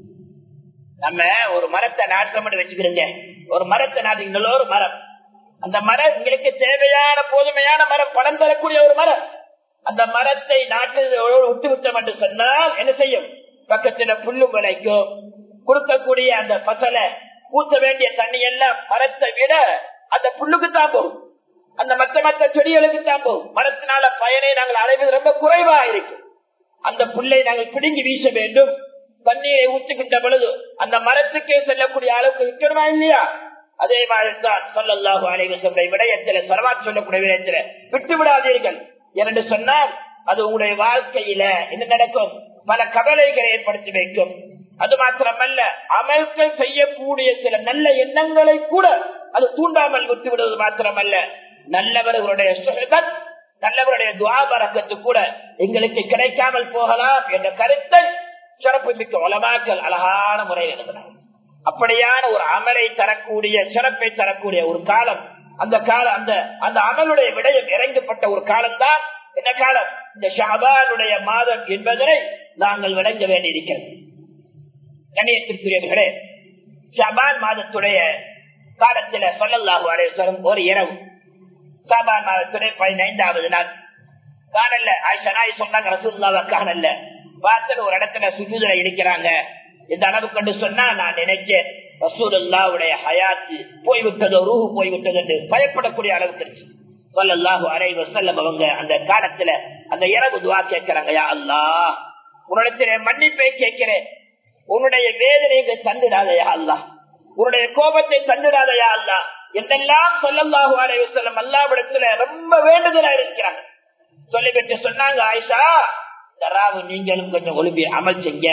நம்ம ஒரு மரத்தை நாட்டம் வச்சுக்கிறோங்க, ஒரு மரத்தை நாட்டுங்களோ ஒரு மரம், அந்த மரம் உங்களுக்கு தேவையான போதுமையான மரம், பணம் தரக்கூடிய ஒரு மரம், அந்த மரத்தை நாட்டு விட்டு விட்டோம் என்று சொன்னால் என்ன செய்யும், பக்கத்துல புல்லு விளைக்கும், கொடுக்கக்கூடிய அந்த பசலை ஊத்த வேண்டிய தண்ணி எல்லாம் மரத்தை விட அந்த புல்லுக்குத்தான் போகும், அந்த மற்ற செடிகளுக்கு தான் போகும். மரத்தினால பயனை நாங்கள் அடைவது ரொம்ப குறைவா இருக்கும். அந்த புல்லை நாங்கள் பிடுங்கி வீச வேண்டும், தண்ணீரை ஊற்றுகின்ற பொழுது அந்த மரத்துக்கே செல்லக்கூடிய அளவுக்கு இருக்கணுமா இல்லையா? அதே மாதிரி தான் ஸல்லல்லாஹு அலைஹி வஸல்லம் விடயத்தில ஸலவாத் சொல்லக்கூடிய விடயத்தில விட்டு விடாதீர்கள் என்று சொன்னால் அது உங்களுடைய வாழ்க்கையில என்ன நடக்கும், பல கவலைகளை ஏற்படுத்தி வைக்கும். அது மாத்திரமல்ல, அமல்கள் செய்யக்கூடிய சில நல்ல எண்ணங்களை கூட அது தூண்டாமல் விட்டு விடுவது மாத்திரமல்ல, நல்லவர்களுடைய சுஹபத், நல்லவருடைய துஆ பரக்கத்து கூட எங்களுக்கு கிடைக்காமல் போகலாம் என்ற கருத்தை சிறப்பு மிக்க உலமாக்கள் அழகான முறையில் எழுதினார். அப்படியான ஒரு அமலை தரக்கூடிய சிறப்பை தரக்கூடிய ஒரு காலம், அந்த காலம் அந்த அமலுடைய விடயம் இறங்கப்பட்ட ஒரு காலம் தான் என்ன காலம், இந்த ஷஅபானுடைய மாதம் என்பதனை நாங்கள் விளங்க வேண்டியிருக்கிறது. கண்ணியத்திற்குரியவர்களே, ஷஅபான் மாதத்துடைய காலத்தில் ஸல்லல்லாஹு அலைஹி வஸல்லம் ஒரு இரவு ஷஅபான் மாதத்துடைய 15வது நாள் காணல, ஆயிஷா நாயகி சொன்னாங்க, ரசூலுல்லாஹ் காணல, பார்த்து ஒரு இடத்துல சுஜூதுல இருக்கிறாங்க. இந்த அளவு கண்டு சொன்னா நான் நினைச்சேன் ரசூலுல்லாஹ்வுடைய ஹயாத்து போய்விட்டதோ, ரூஹ் போய்விட்டது என்று பயப்படக்கூடிய அளவுக்கு ஸல்லல்லாஹு அலைஹி வஸல்லம் அவங்க அந்த காலத்துல அந்த இரவு துஆ கேட்கிறாங்க, யா அல்லாஹ் உன்னிடத்திலே மன்னிப்பை கேட்கிறேன், உன்னுடைய வேதனையை தந்துடாத யா அல்லாஹ், உன்னுடைய கோபத்தை தந்துடாத யா அல்லாஹ் என்றெல்லாம் ஸல்லல்லாஹு அலைஹி வஸல்லம் அல்லாஹ்விடத்துல ரொம்ப வேண்டுதலா இருக்கிறாங்க. சொல்லிவிட்டு சொன்னாங்க, ஆயிஷா தராவு நீங்களும் கொஞ்சம் ஒழுங்கி அமல் செய்ய,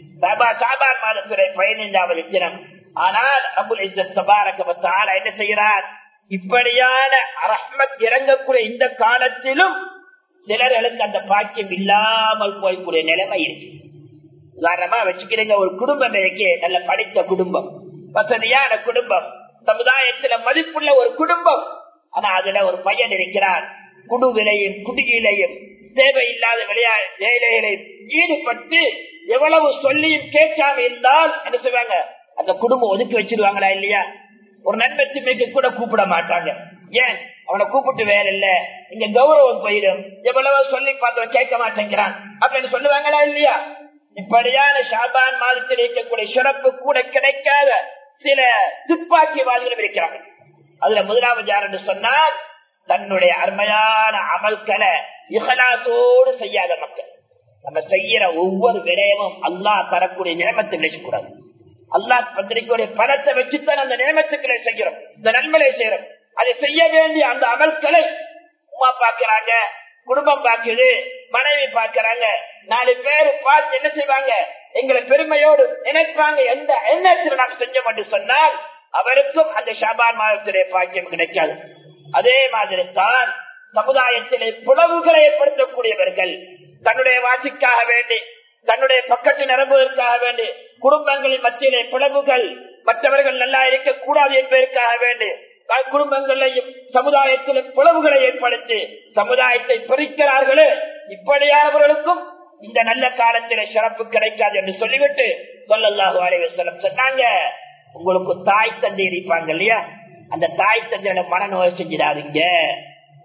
ஷஅபான் மாதத்துடைய 15வது தினம். ஆனால் ரப்புல் இஸ்ஸத் தபாரக வ தஆலா என்ன செய்கிறார், இப்படியான ரஹ்மத் இறங்கக்கூடிய இந்த காலத்திலும் சிலர்களுக்கு அந்த பாக்கியம் இல்லாமல் போய்க்கூடிய நிலைமை இருக்கு. உதாரணமா வச்சுக்கிறீங்க, ஒரு குடும்பம் இருக்கு, நல்ல படித்த குடும்பம், வசதியான குடும்பம், சமுதாயத்துல மதிப்புள்ள ஒரு குடும்பம், ஆனா அதுல ஒரு பையன் இருக்கிறார், குடுவிலையும் குடியிலையும் தேவையில்லாத வேலைகளையும் ஈடுபட்டு எவ்வளவு சொல்லியும் கேட்காம இருந்தால் என்ன செய்வாங்க, அந்த குடும்பம் ஒதுக்கி வச்சிருவாங்களா இல்லையா? ஒரு நன்மைக்கு கூட கூப்பிட மாட்டாங்க. ஏன், அவனை கூப்பிட்டு வேலை இல்ல, இங்க கௌரவம் போயிடும், எவ்வளவு சொல்லி பார்த்தவன் கேட்க மாட்டேங்கிறான் அப்படின்னு சொல்லுவாங்களா இல்லையா? இப்படியான ஷஅபான் மாதத்தில் இருக்கக்கூடிய சிறப்பு கூட கிடைக்காத சில துப்பாக்கிவாதிகளும் இருக்கிறாங்க. அதுல முதலாவது யார் என்று சொன்னால், தன்னுடைய அருமையான அமல்களை இஹ்லாஸோடு செய்யாத மக்கள். நம்ம செய்யற ஒவ்வொரு விடயமும் அல்லாஹ் தரக்கூடிய நியமத்தை நினைக்கக்கூடாது. அல்லாஹ் பத்திரிக்கையுடைய பணத்தை வச்சுத்தான் அந்த நியமத்துக்களை செய்கிறோம், இந்த நன்மையை செய்யறோம். அதை செய்ய வேண்டிய அந்த அமல்களை உமா பாக்குறாங்க, குடும்பம் பாக்குது, மனைவி பாக்குறாங்க, 4 பேர் பார்த்து என்ன செய்வாங்க, எங்களை பெருமையோடு நினைப்பாங்க. எந்த எண்ணத்தில் நாம் செஞ்ச மட்டும் சொன்னால் அவருக்கும் அந்த ஷஅபான் மாதத்துடைய பாக்கியம் கிடைக்காது. அதே மாதிரி தான் சமுதாயத்திலே பிளவுகளை ஏற்படுத்தக்கூடியவர்கள், தன்னுடைய வாசிக்காக வேண்டி, தன்னுடைய பக்கத்து நிரம்புவதற்காக வேண்டி, குடும்பங்களின் மத்தியிலே பிளவுகள், மற்றவர்கள் நல்லா இருக்கக்கூடாது என்பதற்காக வேண்டி குடும்பங்களையும் சமுதாயத்திலே பிளவுகளை ஏற்படுத்தி சமுதாயத்தை பிரிக்கிறார்களே, இப்படியானவர்களுக்கும் இந்த நல்ல காலத்திலே சிறப்பு கிடைக்காது என்று சொல்லிவிட்டு ஸல்லல்லாஹு அலைஹி வஸல்லம் சொன்னாங்க, உங்களுக்கு தாய் தந்தை இருப்பாங்க இல்லையா, அந்த தாய் தந்தையோட மனநோய் செஞ்சிடாதீங்க.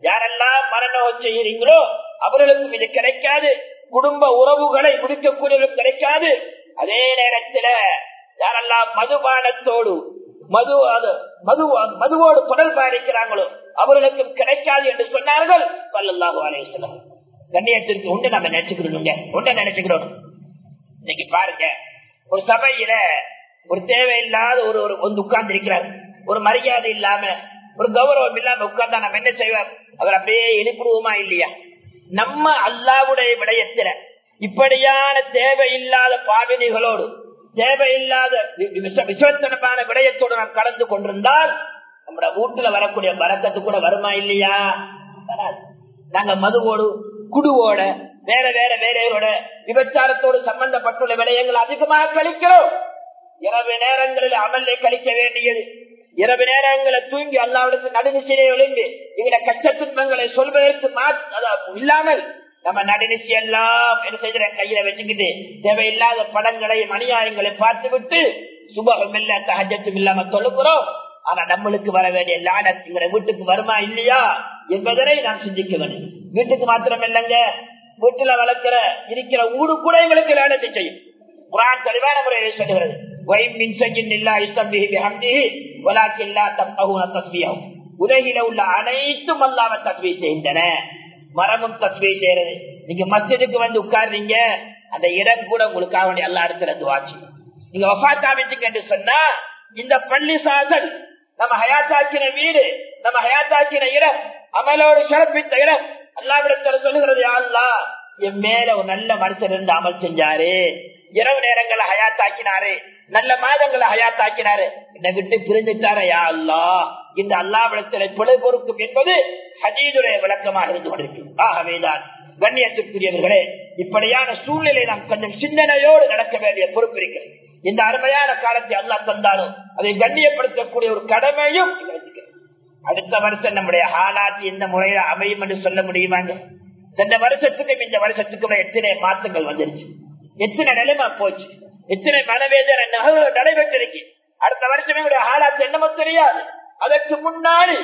யாரெல்லாம் மரணம் செய்கிறீங்களோ அவர்களுக்கும் இது கிடைக்காது, குடும்ப உறவுகளை முடிக்கக்கூடியவர்களும் கிடைக்காது. அதே நேரத்தில் யாரெல்லாம் மதுபானத்தோடு மதுவோடு தொடர்பா இருக்கிறாங்களோ அவர்களுக்கும் கிடைக்காது என்று சொன்னார்கள் ஸல்லல்லாஹு அலைஹி வஸல்லம். கண்ணியத்திற்கு உண்டு நம்ம நினைச்சுக்கிறோம். இன்னைக்கு பாருங்க, ஒரு சபையில ஒரு தேவையில்லாத ஒரு உட்கார்ந்து இருக்கிறார், ஒரு மரியாதை இல்லாம ஒரு கௌரவம் இல்லாம உட்கார்ந்தா நம்ம என்ன செய்வோம்? அவர் அப்படியே எழுப்பிடுவோமா இல்லையா? நம்ம அல்லாஹ்வுடைய விடயத்துல இப்படியான தேவையில்லாத பாவினிகளோடு தேவையில்லாத விசவத்தனமான விடயத்தோடு நாம் கலந்து கொண்டிருந்தால் நம்ம வீட்டுல வரக்கூடிய பரக்கத்து கூட வருமா இல்லையா? நாங்க மதுவோடு குடுவோட வேற வேற வேலையோட விபச்சாரத்தோடு சம்பந்தப்பட்டுள்ள விடயங்கள் அதிகமாக கழிக்கிறோம். இரவு நேரங்களில் அமலை கழிக்க வேண்டியது, இரவு நேரங்களை தூங்கி அல்லாஹ்வுக்கு நடுநிசையை ஒழுங்கு எங்களை கஷ்ட துன்பங்களை சொல்வதற்கு இல்லாமல் நம்ம நடுநிசி எல்லாம் என்ன செய்கிற கையில வச்சுக்கிட்டு தேவையில்லாத படங்களையும் அநியாயங்களை பார்த்து விட்டு சுபகம் இல்ல தஹஜ்ஜத்தும் இல்லாம தொழுகிறோம். ஆனா நம்மளுக்கு வர வேண்டிய லானத் எங்களை வீட்டுக்கு வருமா இல்லையா என்பதனை நாம் சிந்திக்க வேண்டும். வீட்டுக்கு மாத்திரம் இல்லைங்க, வீட்டுல வளர்க்கிற இருக்கிற ஊடு கூட எங்களுக்கு லானத்தை செய்யும். குர்ஆன் தெளிவான முறையில் சொல்லுகிறது, உலகில உள்ள அனைத்தும் அல்லாஹ்வை தஸ்பீஹ் செய்கின்றன. மரமும் தஸ்பீஹ் செய்யறது. நீங்க மஸ்ஜிதுக்கு வந்து உட்கார்றீங்க, அந்த இடம் கூட உங்களுக்காக வேண்டிய அல்லாஹ் இருக்கிற துஆ செய்யும். நீங்க வஃபாத் ஆகிட்டீங்க என்று சொன்னா இந்த பள்ளி சாசல் நம்ம ஹயாத்தாக்கின வீடு, நம்ம ஹயாத்தாக்கின இடம், அமலோடு சிறப்பித்த இடம் அல்லாஹ்விடத்தில் சொல்லுகிறது, யா அல்லாஹ் என் மேல ஒரு நல்ல மனுஷன் இருந்து அமல் செஞ்சாரு, இரவு நேரங்களை ஹயாத்தாக்கினாரு, நல்ல மாதங்களை ஹயாத்தாக்கினாரு, என்னை விட்டு பிரிஞ்சுட்டாரு யா அல்லாஹ், இந்த அல்லாஹ்விடத்தில் பிழை பொறுக்கும் என்பது ஹதீஸுடைய விளக்கமாக இருந்து கொண்டிருக்கு. ஆகவேதான் கண்ணியத்திற்குரியவர்களே, இப்படியான சூழ்நிலை நாம் கொஞ்சம் சிந்தனையோடு நடக்க வேண்டிய பொறுப்பு இருக்கிறது. இந்த அருமையான காலத்தை அல்லாஹ் தந்தாலும் அதை கண்ணியப்படுத்தக்கூடிய ஒரு கடமையும் அடுத்த வருஷம் நம்முடைய ஹாலாத்தி எந்த முறையில அமையும் என்று சொல்ல முடியுமாங்க? சென்ற வருஷத்துக்கும் இந்த வருஷத்துக்கும் எத்தனை மாற்றங்கள் வந்துருச்சு, எத்தனை நிலைமை போச்சு, எத்தனை மனவேதனை நடைபெற்றிருக்கு. அடுத்த வருஷமே ஹாலாத்து என்னமோ தெரியாது. அதற்கு முன்னாடி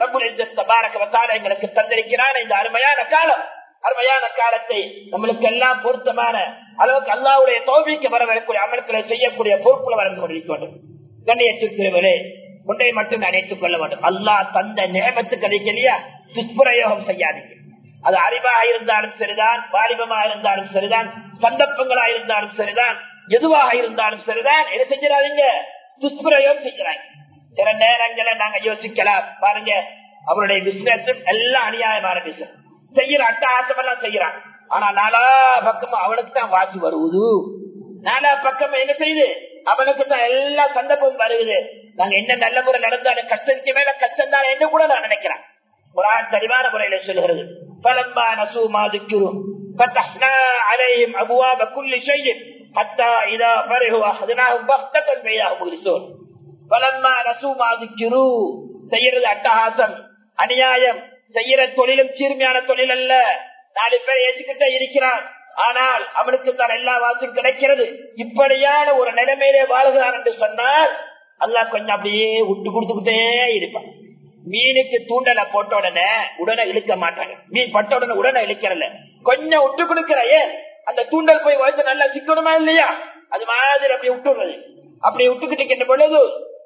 எங்களுக்கு தந்திருக்கிறான் இந்த அருமையான காலம். அருமையான காலத்தை நம்மளுக்கு எல்லாம் பொருத்தமான அளவுக்கு அல்லாஹ்வுடைய தௌபீக்கு வர வரக்கூடிய அமல்களை செய்யக்கூடிய பொறுப்புல வளர்ந்து கொண்டிருக்க கண்ணியத்திற்குரியவர்களே, ஒன்றை மட்டும் நினைத்துக் கொள்ள வேண்டும். அல்லாஹ் தந்த நியமத்து கிடைக்கலையா துஷ்பிரயோகம் செய்யாதீங்க. அது அறிவாக இருந்தாலும் சரிதான், வாலிபமாக இருந்தாலும் சரிதான், சந்தர்ப்பங்களாக இருந்தாலும் சரிதான், எதுவாக இருந்தாலும் சரிதான், என்ன செஞ்சிடாதீங்க, துஷ்பிரயோகம் செய்கிறாங்க. சில நேரங்களை நாங்க யோசிக்கலாம் பாருங்க, அவருடைய பிசினஸ் எல்லாம் அநியாயமான பிசினஸ் செய்யற அட்டகாசம் எல்லாம் செய்யறான். ஆனா நாலா பக்கமும் அவனுக்கு தான் வாசி வருவது, நாலா பக்கம் என்ன செய்யுது அவனுக்கு தான் எல்லா சந்தர்ப்பமும் வருகிறது. நாங்க என்ன நல்ல முறை நடந்தாலும் கஷ்டத்துக்கு மேல கஷ்டம் தான் என்று கூட நான் நினைக்கிறேன். குர்ஆன் தெளிவான முறையில சொல்கிறது, فَلَمَّا نَسُوا مَا ذُكِّرُوا فَتَحْنَا عَلَيْهِمْ أَبْوَابَ كُلِّ شَيْءٍ حَتَّى إِذَا فَرِحُوا أَخَذْنَاهُمْ بَغْتَةً فَإِذَا هُمْ مُبْلِسُونَ. فَلَمَّا نَسُوا مَا ذُكِّرُوا செய்யறது அட்டகாசம் அநியாயம், செய்யற தொழிலும் சீர்மையான தொழில் அல்ல. 4 பேர் ஏற்றுக்கிட்டே இருக்கிறான், ஆனால் அவனுக்கு தான் எல்லா வாசும் கிடைக்கிறது. இப்படியான ஒரு நிலைமையிலே வாழ்கிறான் என்று சொன்னால் அல்லாஹ் கொஞ்சம் அப்படியே விட்டு கொடுத்துக்கிட்டே இருப்பான். மீனுக்கு தூண்டலை போட்ட உடனே இழுக்க மாட்டாங்க, மீன் பட்ட உடனே இழுக்கிறல்ல, கொஞ்சம் விட்டு கொடுக்கிறையே அந்த தூண்டல் போய் வச்சு நல்லா சிக்கணுமா இல்லையா, அது மாதிரி அப்படி விட்டுறது. அப்படி விட்டுக்கிட்டு பொழுது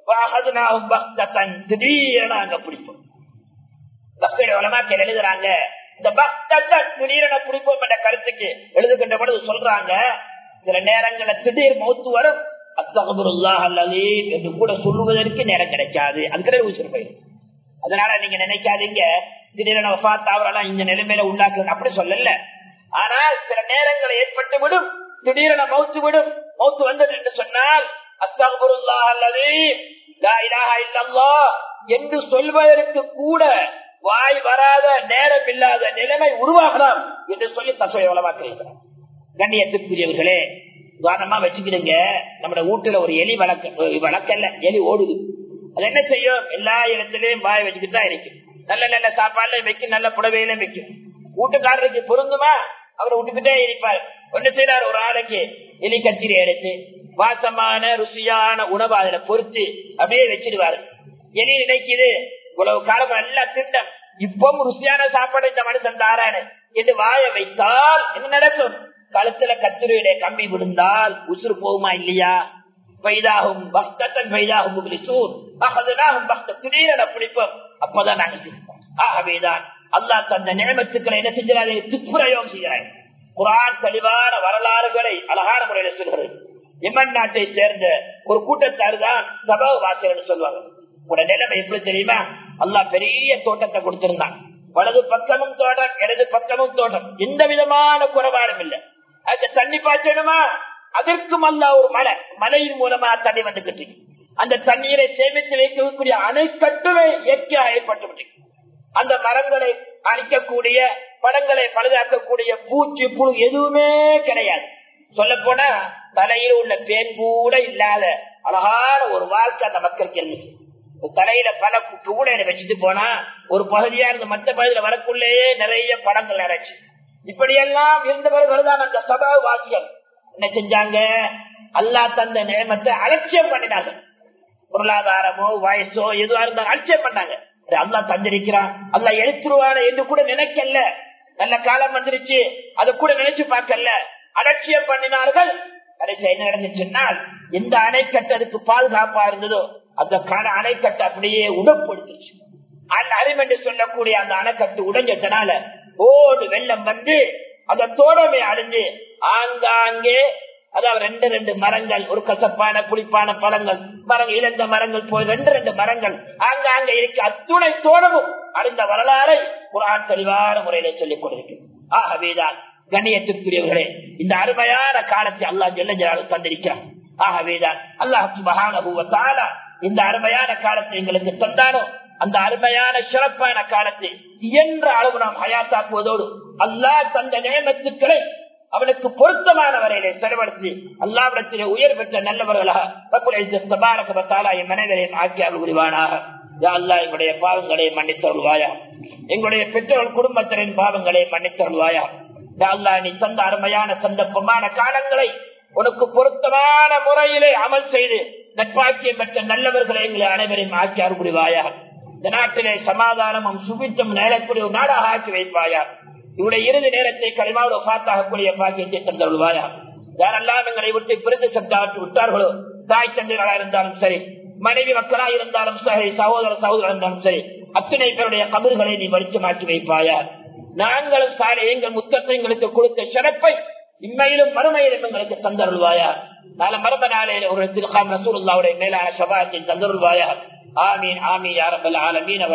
திடீரென அங்க பிடிப்போம். எழுதுறாங்க இந்த திடீரென பிடிப்போம் என்ற கருத்துக்கு எழுதுகின்ற பொழுது சொல்றாங்க, சில நேரங்களில் திடீர் மௌத்து வரும், அஸ்தக்ஃபிருல்லாஹ் அல்-அலீம் என்று கூட சொல்லுவதற்கு நேரம் கிடைக்காது, அதுக்கு உயிர் போயிடும். அதனால நீங்க நினைக்காதீங்க திடீரென வஃபாத் ஆவறலாம் இந்த நிலைமையில உள்ளாக்கு, அப்படி சொல்லல. ஆனால் சில நேரங்கள் ஏற்பட்டு விடும், திடீரென மௌத்து விடும். மௌத்து வந்தது என்று சொன்னால் அஸ்தக்ஃபிருல்லாஹ் அல்-அலீம் லா இலாஹா இல்லல்லாஹ் என்று சொல்வதற்கு கூட வாய் வராத நேரம் இல்லாத நிலைமை உருவாகலாம் என்று சொல்லி தஸ்வீர் உலமாக்கிறார். கண்ணியத்துக்குரியவர்களே, உதாரணமா வச்சுக்கிடுங்க, நம்ம வீட்டுல ஒரு எலி வளர்க்கல, எலி ஓடுது. அது என்ன செய்யும், எல்லா இடத்திலையும் வாய் வச்சுக்கிட்டு தான் இருக்கும். நல்ல நல்ல சாப்பாடுல வைக்கும், நல்ல புடவையிலும் வைக்கும். வீட்டுக்காரருக்கு பொருந்துமா, அவர் விட்டுக்கிட்டே இருப்பார். ஒன்று செய்யறாரு, ஒரு ஆளுக்கு எலி கத்திரி எடுத்து வாசமான ருசியான உணவு அதுல பொறுத்து அப்படியே வச்சிடுவாரு. எலி நினைக்குது இவ்வளவு காலம் நல்லா திண்டம், இப்போ ருசியான சாப்பாடு இந்த மனுஷன் தாரானு என்று வாய வைத்தால் என்ன நடக்கும்? கழுத்துல கத்திரியுடைய கம்பி விழுந்தால் உசுறு போகுமா இல்லையா? வைதாகும் பக்தன் வைதாகும் திடீரென பிடிப்போம். அப்பதான் நாங்க சிரிப்போம். ஆகவேதான் அல்லாஹ் தந்த நியமத்துக்களை என்ன செஞ்சாரு? துப்புரயோகம் செய்கிறார். குர்ஆன் தெளிவான வரலாறுகளை அழகான முறையில சொல்கிறது. யமன் நாட்டை சேர்ந்த ஒரு கூட்டத்தார் தான் சபா வாசிகள் சொல்லுவாங்க. உட நிலைமை எப்படி தெரியுமா? அல்லாஹ் பெரிய தோட்டத்தை கொடுத்திருந்தான். வலது பக்கமும் தோட்டம், இடது பக்கமும் தோட்டம், எந்த விதமான குறைபாடும் இல்லை. அந்த தண்ணி பாய்ச்சணுமா? அதற்கும் அல்லாஹ் ஒரு மலையின் மூலமா தண்ணி வந்துகிட்டு அந்த தண்ணீரை சேமித்து வைக்கக்கூடிய அணைக்கட்டுமே இயற்கையாக ஏற்பட்டு அந்த மரங்களை அழிக்கக்கூடிய, பழங்களை பழுதாக்கக்கூடிய பூச்சி புழு எதுவுமே கிடையாது. சொல்ல போனா தலையில் உள்ள பேன் கூட இல்லாத அழகான ஒரு வாழ்க்கை அந்த மக்களுக்கு இருந்துச்சு. தலையில பல கூடையில வச்சுட்டு போனா ஒரு பகுதியா இருந்து மற்ற பகுதியில வரக்குள்ளேயே நிறைய படங்கள் நிறைச்சு. இப்படியெல்லாம் இருந்தவர்கள் தான் அந்த சபா வாசிகள் என்ன செஞ்சாங்க? அல்லாஹ் தந்த நியமத்தை அலட்சியம் பண்ணினாங்க. பொருளாதாரமோ வயசோ எதுவா இருந்தாலும் அலட்சியம் பண்ணாங்க. அல்லாஹ் தந்திருக்கிறான், அல்லாஹ் எழுத்துருவான என்று கூட நினைக்கல. நல்ல காலம் வந்துருச்சு அதை கூட நினைச்சு பார்க்கல, அலட்சியம் பண்ணினார்கள். கடைசி என்ன நடந்துச்சுன்னால், எந்த அணைக்கட்டு அதுக்கு பாதுகாப்பா இருந்ததோ அந்த அணைக்கட்டு அப்படியே உடப்படுத்துச்சு. அரிமென்று சொல்லக்கூடிய அந்த அணைக்கட்டு உடைஞ்சதுனால ஓடு வெள்ளம் வந்து அந்த தோடமே அடைஞ்சு ஆங்காங்கே, அதாவது 2 மரங்கள், ஒரு கசப்பான புளிப்பான பழங்கள் மரங்கள், இழந்த மரங்கள் போய் 2 மரங்கள் ஆங்காங்கே இருக்க அத்துணை தோடமும் அடைந்த வரலாறை குர்ஆன் தெளிவான முறையில சொல்லிக் கொண்டிருக்கிறது. ஆகவேதான் கண்ணியத்திற்குரியவர்களே, இந்த அருமையான காலத்தை அல்லாஹ் ஜல்ல ஜலாலுஹு தந்திருக்கிறார். ஆகவேதான் அல்லாஹ் சுப்ஹானஹு வ தஆலா இந்த அருமையான காலத்தை எங்களுக்கு தந்தானோ அந்த அருமையான சிறப்பான காலத்தை இயன்ற அளவு நாம் ஹயாத்தாக்குவதோடு அல்லாஹ் தந்த நியமத்துக்களை அவனுக்கு பொருத்தமான வரையிலே செலவழித்து அல்லாஹ்விடத்திலே உயர் பெற்ற நல்லவர்களாக ரப்புல் இஸ்ஸத் தபாரக வ தஆலா என் மனைவரையும் ஆக்கி அருள் புரிவானாக. யா அல்லாஹ் எங்களுடைய பாவங்களை மன்னித்தருள்வாயா, எங்களுடைய பெற்றோர் குடும்பத்தினரின் பாவங்களை மன்னித்தருள்வாயா. யா அல்லாஹ் நீ தந்த அருமையான சந்தர்ப்பமான காலங்களை உனக்கு பொருத்தமான முறையிலே அமல் செய்து நட்பாக்கியம் பெற்ற நல்லவர்களை எங்களை அனைவரையும் ஆக்கி அருள் புரிவாயா. இந்த நாட்டிலே சமாதானமும் சுபித்தம் நேரக்கூடிய ஒரு நாடாக ஆக்கி வைப்பாயா. இவருடைய இறுதி நேரத்தை களிமாவோடு பாத்தாகக்கூடிய பாக்கியத்தை தந்தருள்வாயா. யாரெல்லாம் எங்களை விட்டு பிரிந்து சத்தாட்டு விட்டார்களோ, தாய் தந்தைகளாக இருந்தாலும் சரி, மனைவி மக்களாக இருந்தாலும் சரி, சகோதர சகோதரர் இருந்தாலும் சரி, அத்தனை பேருடைய கபர்களை நீ வெளிச்சமாக்கி வைப்பாயா. நாங்களும் சாலை எங்கள் முத்தத்தை எங்களுக்கு கொடுத்த சிறப்பை இம்மையிலும் மறுமையிலும் எங்களுக்கு தந்தருள்வாயா. நாளை மரப நாளையில ஒரு ரசூலுல்லாஹ்வுடைய மேலான ஷஃபாஅத்தை தந்தருள்வாயா. ஆமீன் ஆமீன் யா ரப்பல் ஆலமீன்.